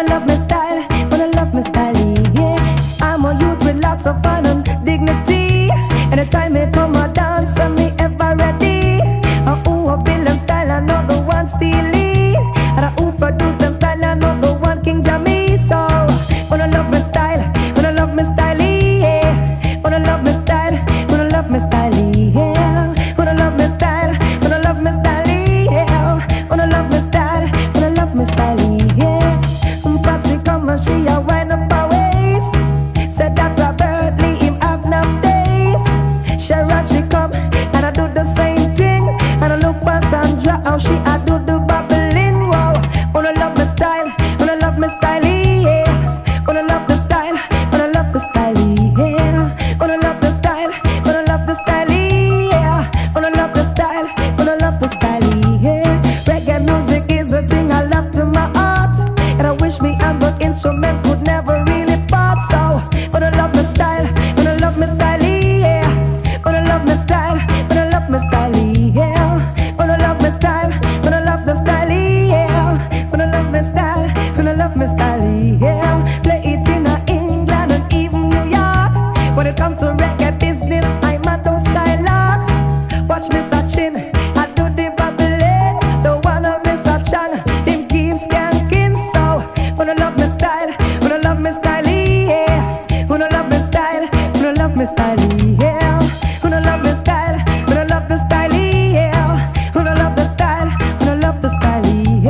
Wanna love me style, wanna love me style, yeah. I'm a youth with lots of fun and dignity. Anytime me come a dance, and me ever ready. And who a build them style, I know the one stealing. And who produce them style, I know the one King Jamie. So wanna love me style, wanna love me style, yeah. Wanna love me style, wanna love me style, yeah. Wanna love me style, wanna love me style, yeah. Wanna love me style, wanna love me style, yeah. Patsy come and she a wind up her waist. Said that Robert Lee him have no days. Sharon she come and I do the same thing. And I look for Sandra how she a do the babbling. Wow, wanna love me style, wanna love me style, yeah. Wanna love the style, wanna love the style, yeah. Wanna love the style, wanna love the style, yeah. Wanna love the style, wanna love the style, yeah. Reggae music is a thing I love to my heart, and I wish me and the instrument could never really part. So wanna love my style, wanna love my style, yeah. Wanna love my style, wanna love my style, yeah. Wanna love my style, wanna love the style, yeah. Wanna love my style, wanna love my style, yeah. Play it in uh, England and even New York. When it comes to reggae business, I'm a those style lock. Watch me Sachin, I do the babbling. The one of me Sachin, him keeps skanking. So wanna love my style, wanna love my style, yeah. Wanna love my style, wanna love my style, yeah. Wanna love my style, wanna love the style, yeah. Wanna love the style, wanna love the style,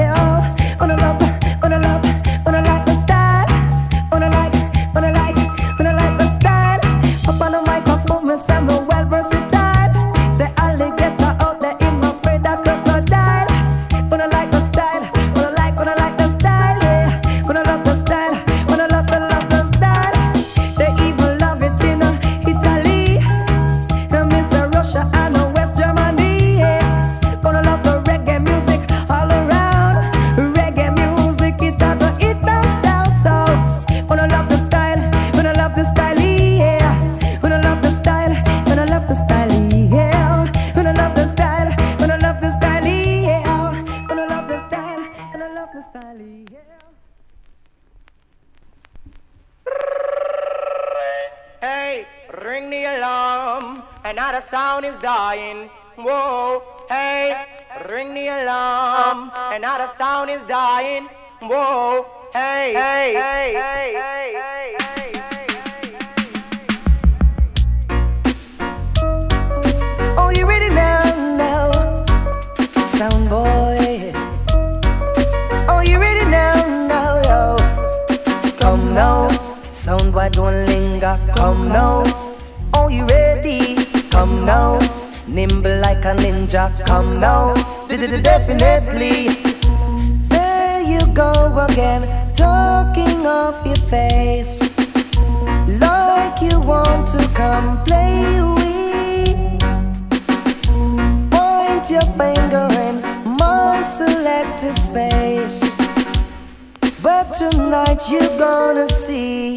yeah. Wanna love, wanna love, wanna like the style. Wanna like, wanna like, wanna like the style. Up on the microphone, me sound so well versatile. Say alligator out there in my afraid of crocodile. Wanna like the style, wanna like, wanna like the style, yeah. Wanna love the style, wanna love the love the style. They even love it in uh, Italy, now Mister Russia and uh, West Germany, yeah. Gonna love the reggae music all around. Reggae music it a go it down south. So wanna love the style, wanna love the style, yeah. Wanna love the style, wanna love the style, yeah. Wanna love the style, wanna love the style, yeah. Wanna love the style, wanna love the style, yeah. Hey, ring the alarm, another sound is dying. Whoa, hey, ring the alarm, another sound is dying. Whoa, hey, hey, hey, hey, hey, hey, hey, hey. Oh, you ready now, now, sound boy. Oh, you ready now, now, yo. Come now, sound boy, don't linger. Come now. Oh, you ready? Come now. Nimble like a ninja. Come now. Definitely. There you go again, talking off your face, like you want to come play with. Point your finger in my selected space, but tonight you're gonna see.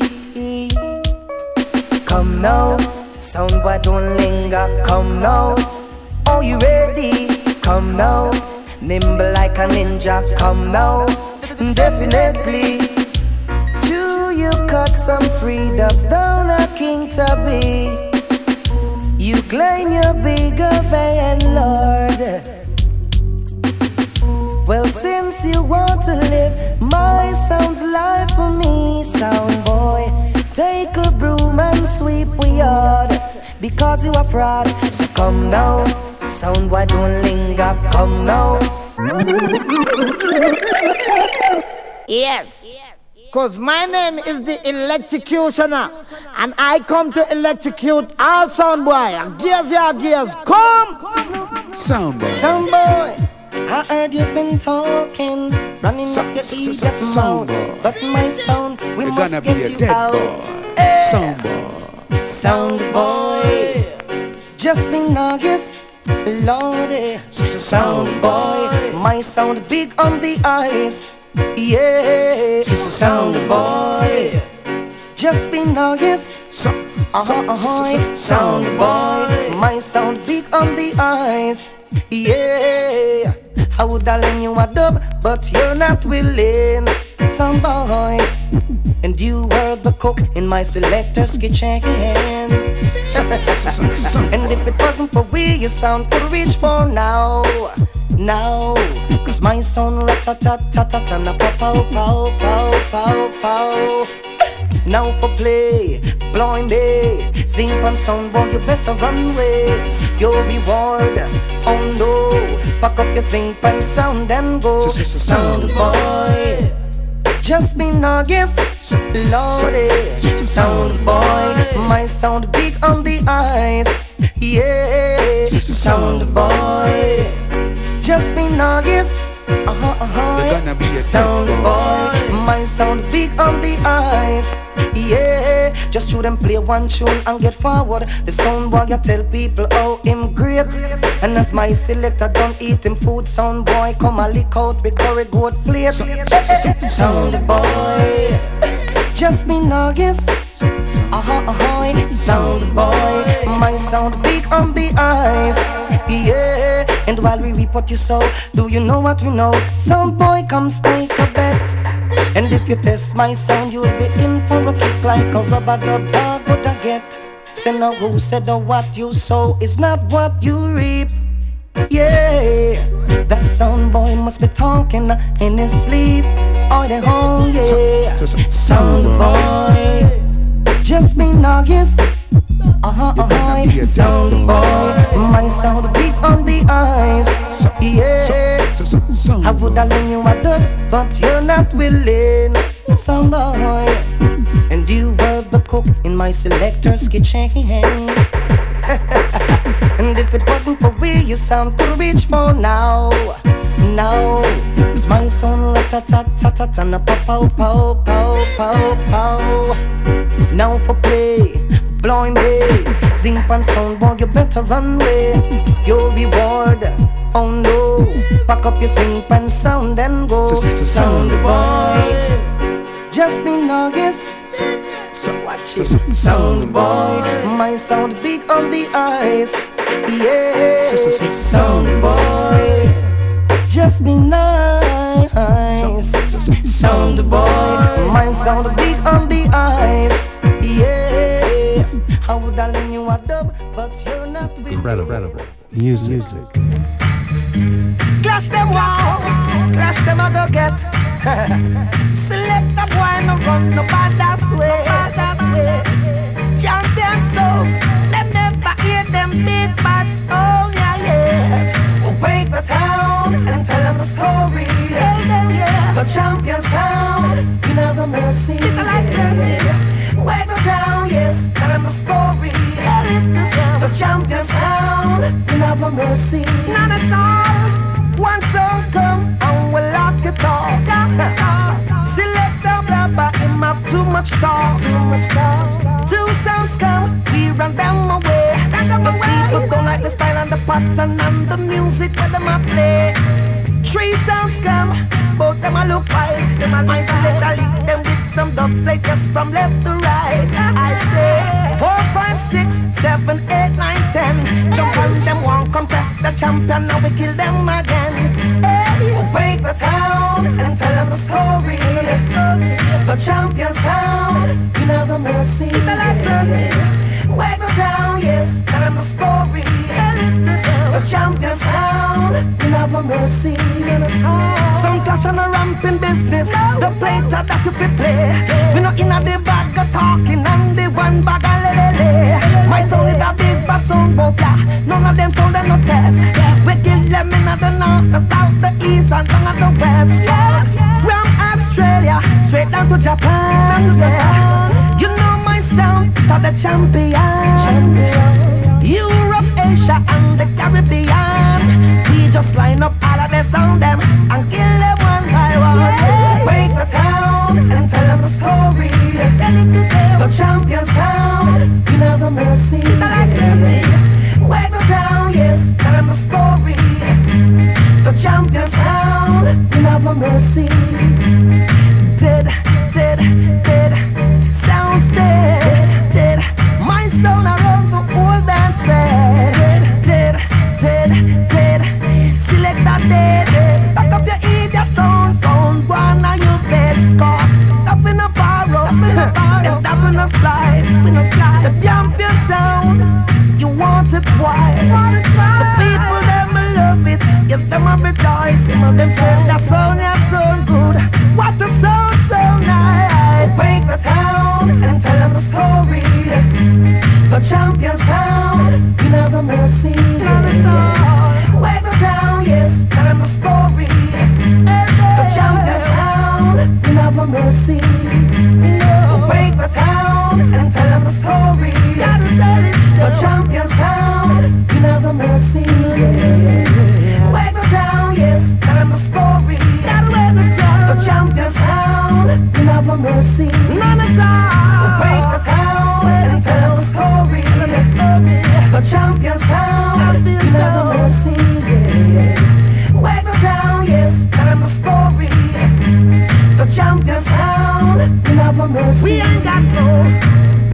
Come now, sound boy, don't linger. Come now, oh you ready? Come now, nimble like a ninja. Come now, definitely. Do you cut some free dubs down at King Tubby? You claim you're bigger than Lord. Well, since you want to live my sound's life for me, sound boy, take a broom and sweep we yard, because you are fraud. So come now, sound boy, don't linger. Come now. Yes, cause my name is the Electrocutioner, and I come to electrocute all sound boy. Gears, yeah, gears, come! Sound boy. Sound boy, I heard you've been talking, running So- up your so- so- idiot so- mouth, sound boy. but my sound, we You're must gonna get be a you dead out. boy. Eh. Sound boy. Sound boy, just been August, Lordy. Sound boy, my sound big on the ice. Yeah, sound boy, just been August. So- Uh-huh, so- uh-huh, so- sound boy, my sound big on the ice. Yeah, I would have lend you a dub, but you're not willing. Sound boy, and you were the cook in my selector's kitchen. And if it wasn't for we, your sound could reach for now. Now, cause my sound rat-a-tat-tat-tat and a pow-pow-pow-pow-pow-pow. Now for play, blowing bay, sing pan sound boy, you better run away. Your reward, oh no, pack up your sing pan sound and go. Sound boy, just be nuggets, lordy. Sound boy, my sound big on the eyes, yeah. Sound boy, just be nuggets. Uh-huh, uh-huh. Sound boy, my sound big on the eyes, yeah. Just shoot and play one tune and get forward. The sound boy, you tell people how him great. And as my selector don't eat him food, sound boy come a lick out with curry goat plate. Sound boy, just be nuggets. Uh-huh, uh-huh. Sound boy, my sound big on the eyes, yeah. And while we reap what you sow, do you know what we know? Sound boy, come take a bet. And if you test my sound, you'll be in for a kick like a rubber dub dog would I get. Say no, who said that what you sow is not what you reap? Yeah, that sound boy must be talking in his sleep or the home, yeah. Sound boy, just be nuggets. Uh-huh, uh-huh. Sound boy, my sound big on the eyes, yeah. I would have lent you a dub, but you're not willing. Sound boy, and you were the cook in my selector's kitchen. And if it wasn't for we, you sound could reach for now. Now, cause my sound rat-a-tat-tat-tat and a pow-pow-pow-pow-pow-pow. Now for play, blowing bay, sing pan sound boy, you better run away. Your reward, oh no, pack up your sing pan sound and go. Sound boy, just be nuggets. Watch it. Sound boy, my sound big on the eyes, yeah. Sound boy, just be nice. Sound boy, my sound big on the eyes, yeah. I would have lent you a dub, but you're not with Incredible music. music. Clash them walls, clash them I go get. Select a boy, no run, no bad that's way, that's way. Champion songs, them never hear them big bad song, yeah, yeah. We'll wake the town and tell them the story. Tell them, yeah. The champion sound, you know the mercy. Little like mercy. Wake the town, yes, tell them the story. Tell it to them. The champion sound, you know the mercy. None at all. One song come and we'll lock it off. Select some blabber, him have too much talk. Too much talk. Two sounds come, we run them away. The people don't like the style and the pattern and the music where them a play. Three sounds come, both them a look right. My selector lick them with some dub plate just from left to right. I say four, five, six, seven, eight, nine, ten. Jump on them, one compress the champion, now we kill them again. Hey, wake the town and tell them the story. The champion sound, you know the mercy. Wake the town, yes, tell them the story. The champion sound, you know the mercy. Some clash on a ramping business. The plate that you fi play. We not in a the bag of talking and the one bag of lelele. My sound is a big bad sound, but yeah, none of them sound them no test. We kill them in the north, the south, the east, and down at the west. Yes, from Australia straight down to Japan. Yeah, you know my sound, that the champion. Europe, Asia, and the Caribbean. We just line up all of them sound them and kill them one by one. Yeah. Wake the town and tell them the story. The champion sound, you know the mercy. Wake the town, yes, tell them the story. The champion sound, you know the mercy. Dead, dead, dead, sounds dead, dead. My sound around the whole dance red. Dead, dead, dead, select that dead. Back up your idiot sound, sound one on your bed. of them said that sound, yeah, sound good. What the sound, so nice. Wake the town and tell them the story. The champion sound, you never mercy. None at all. Wake the town, yes, tell them the story. The champion sound, you never mercy. No. Wake the town and tell them the story. The champion sound, you never mercy. Wake the town, yes, tell them the story. The champion sound, you never mercy. None at all. Wake the town and tell them the story. The champion sound, you never mercy. Wake the town, yes, tell them the story. The champion sound, you never mercy. We ain't got no.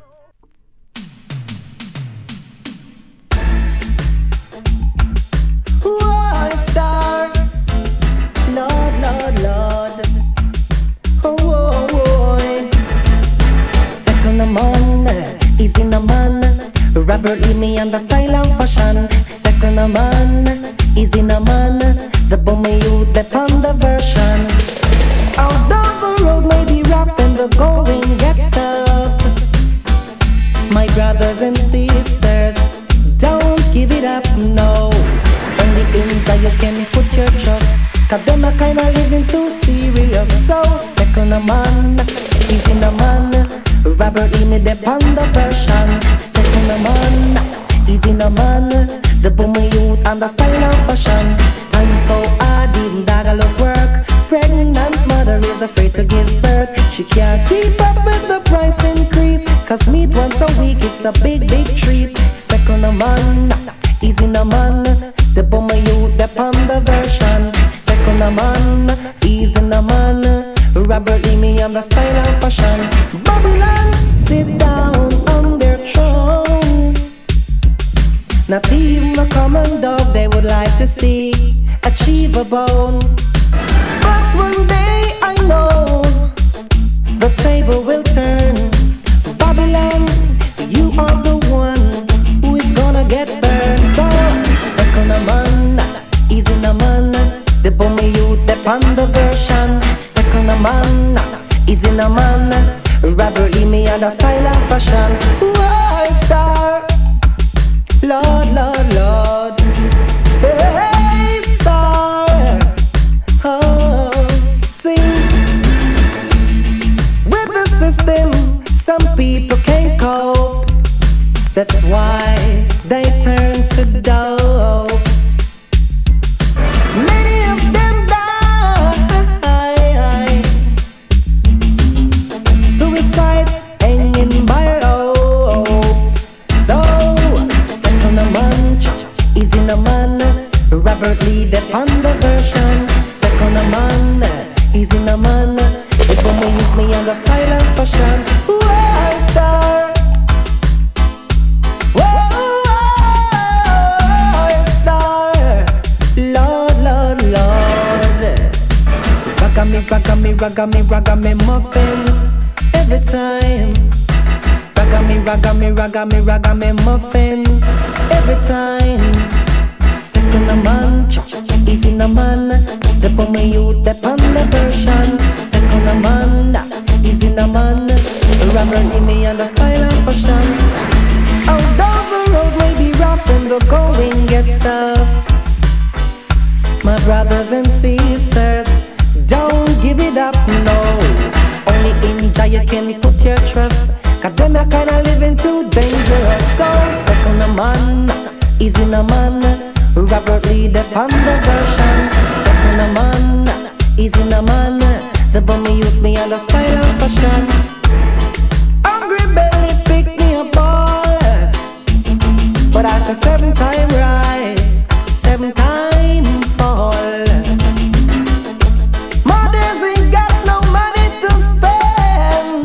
Robert E. me and the style and fashion. Second a man, is in a man. The bummy youth, the panda version. Although the road may be rough and the going gets tough, my brothers and sisters, don't give it up, no. Only things that you can put your trust, cause them are kinda living too serious. So, second a man, is in a man. Robert E. me the panda version. Second a man, is in a man. The boomer youth and the style and fashion. Time so hard, even dog a look work. Pregnant mother is afraid to give birth. She can't keep up with the price increase, cause meat once a week, it's a big, big treat. Second a man, is in a man. The boomer youth, the panda version. Second a man, is in a man. Robert E. me and the style and fashion. Babylon, sit down on their throne. Not even a common dog they would like to see achieve a bone. But one day I know the table will turn. Babylon, you are the one who is gonna get burned. So, second a man, is in a man. The bummy youth, the panda version. Second a man, is in a man. Robert E. me and the style and fashion. Whoa, star, Lord, Lord, Lord. Hey, star, oh, see. With the system, some people can't cope. That's why they turn to dope. Many of them die. Suicide hanging by rope. So, second a man, is in a man. Robert Lee, the panda version. Second a man, is in a man. It will make me on the style and fashion. Whoa, star. Whoa, star. Lord, Lord, Lord. Ragami, ragami, ragami, ragami muffin. Every time. Ragami, ragami, ragami, ragami muffin. Every time. Second a man, is in a man. The bummy youth, the panda version. Second a man, is in a man. Robert E. me and the style and fashion. Although the road may be rough and the going gets tough, my brothers and sisters, don't give it up, no. Only in Jah you can put your trust, cause them are kinda living too dangerous. So, second a man, is in a man. Robert Lee, the panda version. Second a man, is in a man. The bummy youth, me and the style and fashion. Hungry belly pick me a ball, but I say seven time rise, seven time fall. Mothers ain't got no money to spend.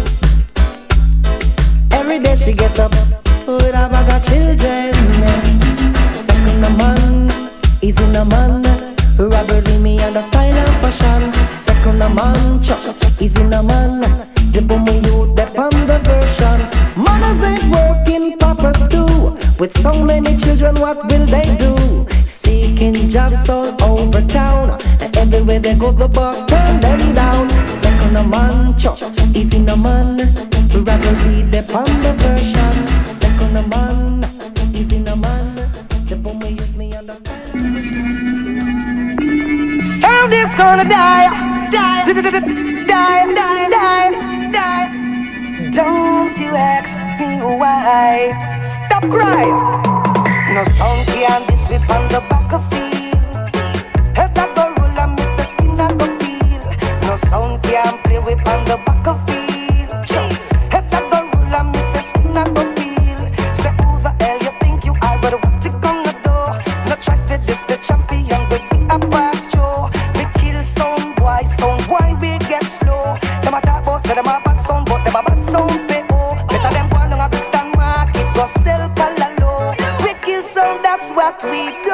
Every day she get up with a bag of children. Second a man, is in a man. Robert Lee, me and the style and fashion. Second a man, is in a man. The bummy youth, the panda version. Mothers ain't working, papas do. With so many children, what will they do? Seeking jobs all over town. Everywhere they go, the boss turn them down. Second a man, chop, easy no man. We rather read the panda version. Second a man, easy no man. The bomb me use me understand. Sound is gonna die, die, die, die, die, die, die. Don't you ask me why? Stop crying. No sound can be sweep on the back of field. Head that go roll and miss a skin that go feel. No sound can play whip on the back of field. Head that go roll and miss a skin that go feel. Say who the hell you think you are, but what you gonna do? No try to diss the champion, but we a past show. We kill sound boy, sound boy we get slow. Them a talk about say them a bad sound, but them a bad sound for oh. Better them go on a big stand market, go sell for la low. We kill sound, that's what we do.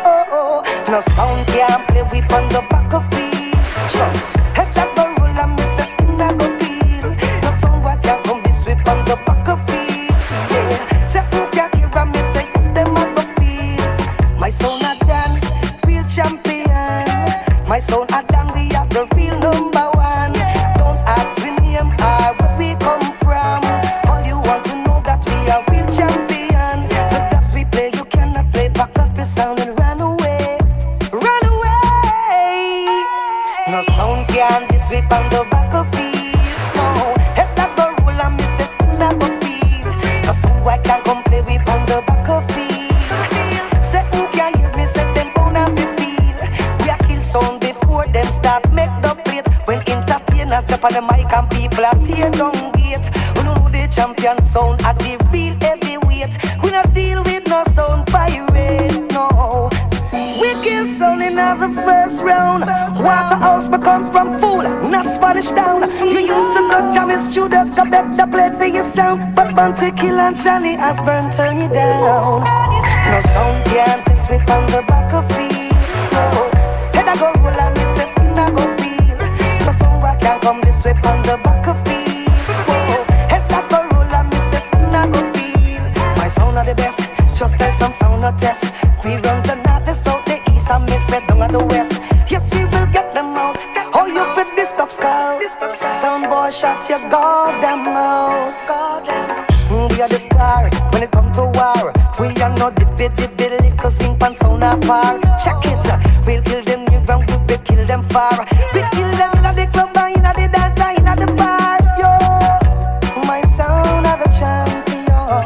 No sound can play whip on the back of feet. Head that go roll and miss a skin that go peel. No sound what can come this whip on the back of feet. Yeah. Say who can hear and miss a yes them a go feel. My sound a done, real champion. My sound a done, we are the real number one. Don't ask we name or where we come from. All you want to know that we are real champion. The dubs we play you cannot play. Back up your sound and run away. Run away. No sound can this whip on the back of field. No, head that go roll and miss a skin that go feel. No sound I can come play whip on the back of field. Say who can hear me, say them phone and be feel. We a kill sound before them start make the plate. When entertainers step on the mic and people are tear down gate. We know the champion sound at the real heavyweight. We not deal with no sound pirate, no. We kill sound in the first round. Waterhouse become from fool, not Spanish town. You used to go Jammy's studio, go back the plate for your sound. But Bounty Kill and Johnny Osborne turn you down. No sound can't be sweep on the back of feet. No. Head I go roll and miss a skin I go feel. No sound I can't come this whip on the back of feet. No. Head I go roll and miss a skin I go feel. My sound are the best, just tell some sound no test. We run the north, the south, the east and miss it down at the west. Yes, we will get them out. Oh, you fit this stuff, scout. Sound boy, shut your goddamn mouth. Mm, we are the star when it come to war. We are not the bit, the bit, little sing pan sound afar. Check it, we'll kill them new ground, we will kill them far. We kill them in the club, in the dance, in the bar. Yo, my sound are the champion,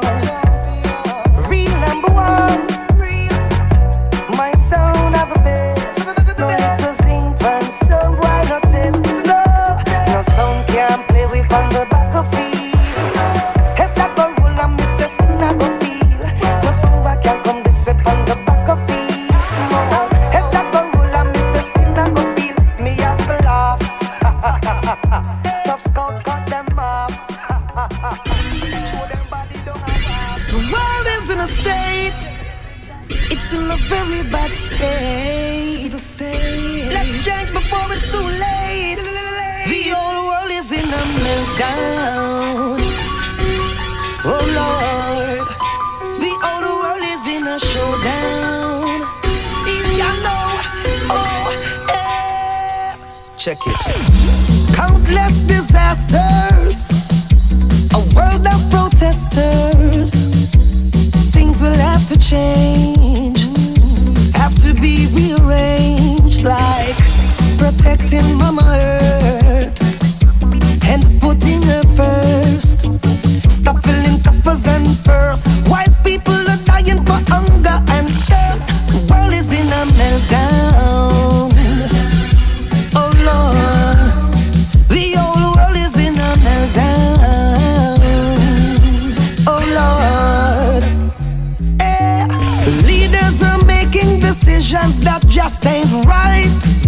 real number one. My sound are the best. No little sing pan sound, why not test? No, no sound can play with on the back of feet. Head that go roll and miss a skin I go feel. No sound I can come this way on the back of feet. No, head that go roll and miss a skin I go feel. Me have to laugh. Tough scout cut them off. Show them body don't have. The world is in a state. It's in a very bad state. Let's change before it's too late. The whole world is in a meltdown. Oh Lord, the whole world is in a showdown. See, ya know, oh, eh. Check it. Countless disasters, a world of protesters. Things will have to change, have to be rearranged, like protecting Mama Earth and putting her first. Stop filling coffers and purse while people are dying for hunger and thirst. The world is in a meltdown. Oh Lord, the whole world is in a meltdown. Oh Lord. Leaders are making decisions that just ain't right.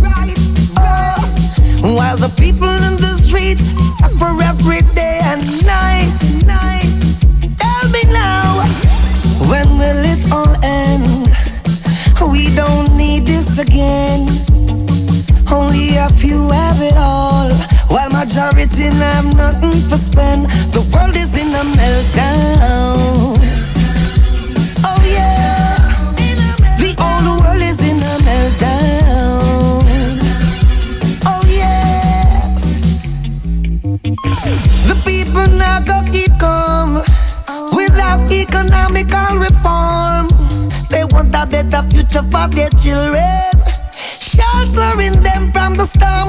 Oh, while the people in the streets suffer every day and night. Tell me now, when will it all end? We don't need this again. Only a few have it all, while majority have nothing to spend. The world is in a meltdown. Oh yeah, the whole world is in a meltdown. to for their children, sheltering them from the storm.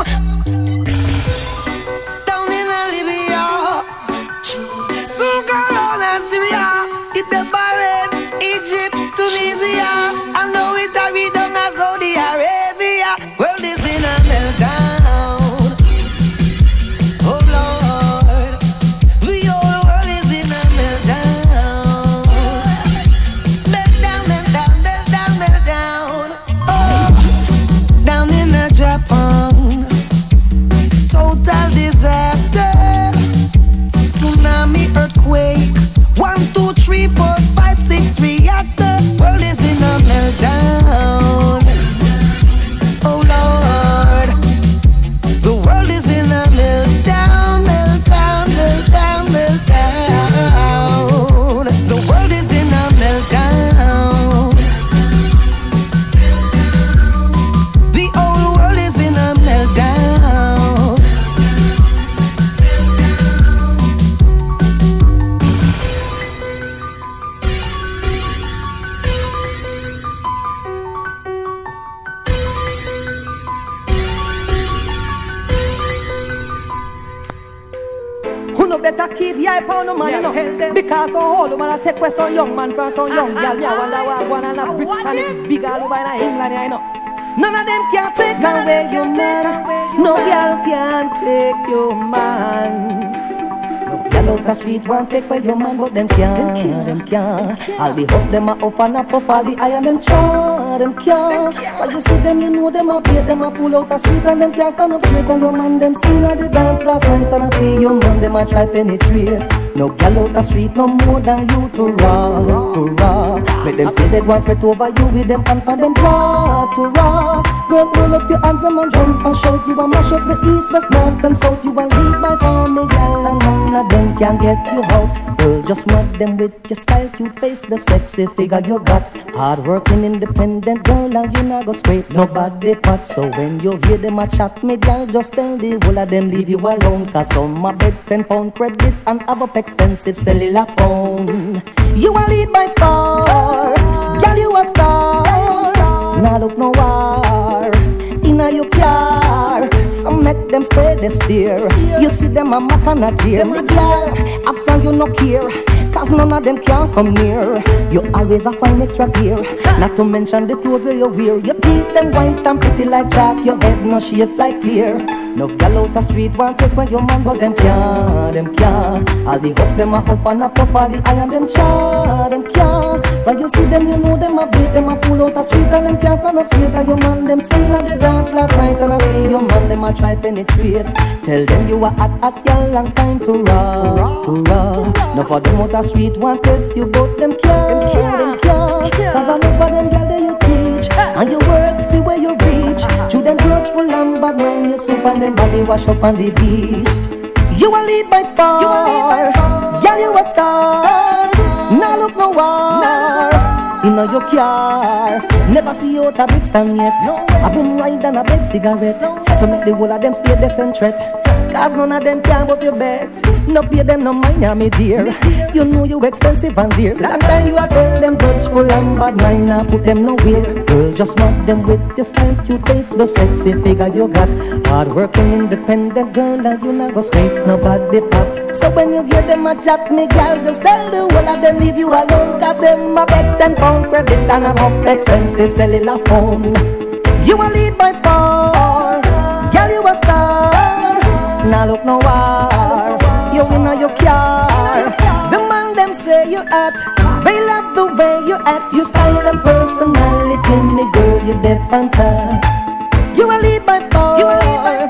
Down in Libya, Sudan and Syria, Bahrain, Egypt, Tunisia, and now it a read down as Saudi Arabia. World is in a meltdown. Oh Lord, the whole world is in a meltdown. Meltdown, meltdown, meltdown, meltdown. Oh, down in a Japan, total disaster, tsunami, earthquake. One, two, three, four, five, six reactor. World is in a meltdown. Oh Lord, the world is in a meltdown, meltdown, meltdown, meltdown. The world is in a meltdown. The whole world is in a meltdown. Who no better keep your eye on no man, you know. Because some old woman take away some young man from some young girl. You wonder why one and a brick and it's big all over in England, you know. None of them can take away your man. No girl can take your man. No girl out the street want take away your man, but them can't, them can't. All the hope them a up and up, up all the iron them can't, them can't. But you see them, you know them a play, them a pull out the street and them can't stand up straight. And your man them seen at the dance last night and a pay your man them a try penetrate. No girl out the street no more than you to raw, to raw. Make them say they want to over you with them and for them raw, to raw. Girl, roll up your hands and jump and shout. You a mash up the east, west, north and south. You a lead my family, girl, and none of them can get you out. Girl, just mud them with your style, cute face, the sexy figure you got. Hard working, independent girl, and you not go straight, nobody pot. So when you hear them a chat, me girl, just tell the whole of them leave you alone. Cause some a bet ten pound credit and have up expensive cellular phone. You a lead by far, girl, you a star. Now look no war inna your car. Some make them stay they steer. You see them a mock and a jeer. Me girl, after you no care, cause none of them can come near. You always a find extra gear. Not to mention the clothes that you wear. Your teeth them white and pretty like chalk. Your head no shape like clear. No gal out the street want take when your man, but them can't, them can't. All the hope them a up and up, up all the iron them can't, them can't. When you see them, you know them a beat, them a pull out the street and them can't stand up straight. And your man them sing at the dance last night and I feel your man them a try penetrate. Tell them you a hot, hot gal, long time to raw, to raw. No for them out the street want test you, but them can't, them can't. Cause I know for them gal that you teach and you work the way you reach. To them grudgeful and bad mind, you soup and them body wash up on the beach. You a lead by far, girl you a star. Now look no war inna your car. Never see you out a big stand yet. A boom ride and a big cigarette. So make the whole of them stay decentrate. Cause none of them can bust your bet. No pay them no mind, ya me dear. You know you expensive and dear. Long time you a tell them grudgeful and bad mind, now put them nowhere. Girl, just mock them with the style, cute face, the sexy figure you got. Hard working, independent girl, and you not go straight, nobody pot. So when you hear them a chat, me girl, just tell the whole of them leave you alone. Got them a bet ten pound credit and a up expensive cellular phone. You a lead by far, girl you a star. Now look no war, you inna your car. The man them say you act, they love the way you act. You style and personality, me girl you deaf and tough. You a lead by far, girl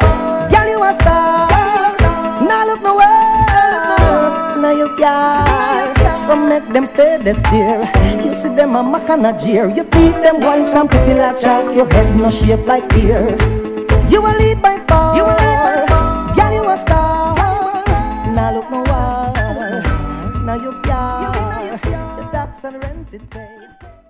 you a star. Now look no war, now you car. Some make them stay they steer. You see them a mock and a jeer. You teeth them white and pretty like chalk. Your head no shape like beer. You a lead by far, you a lead by far. Girl you a star. Now look no war, now you car. The tax and rent it paid.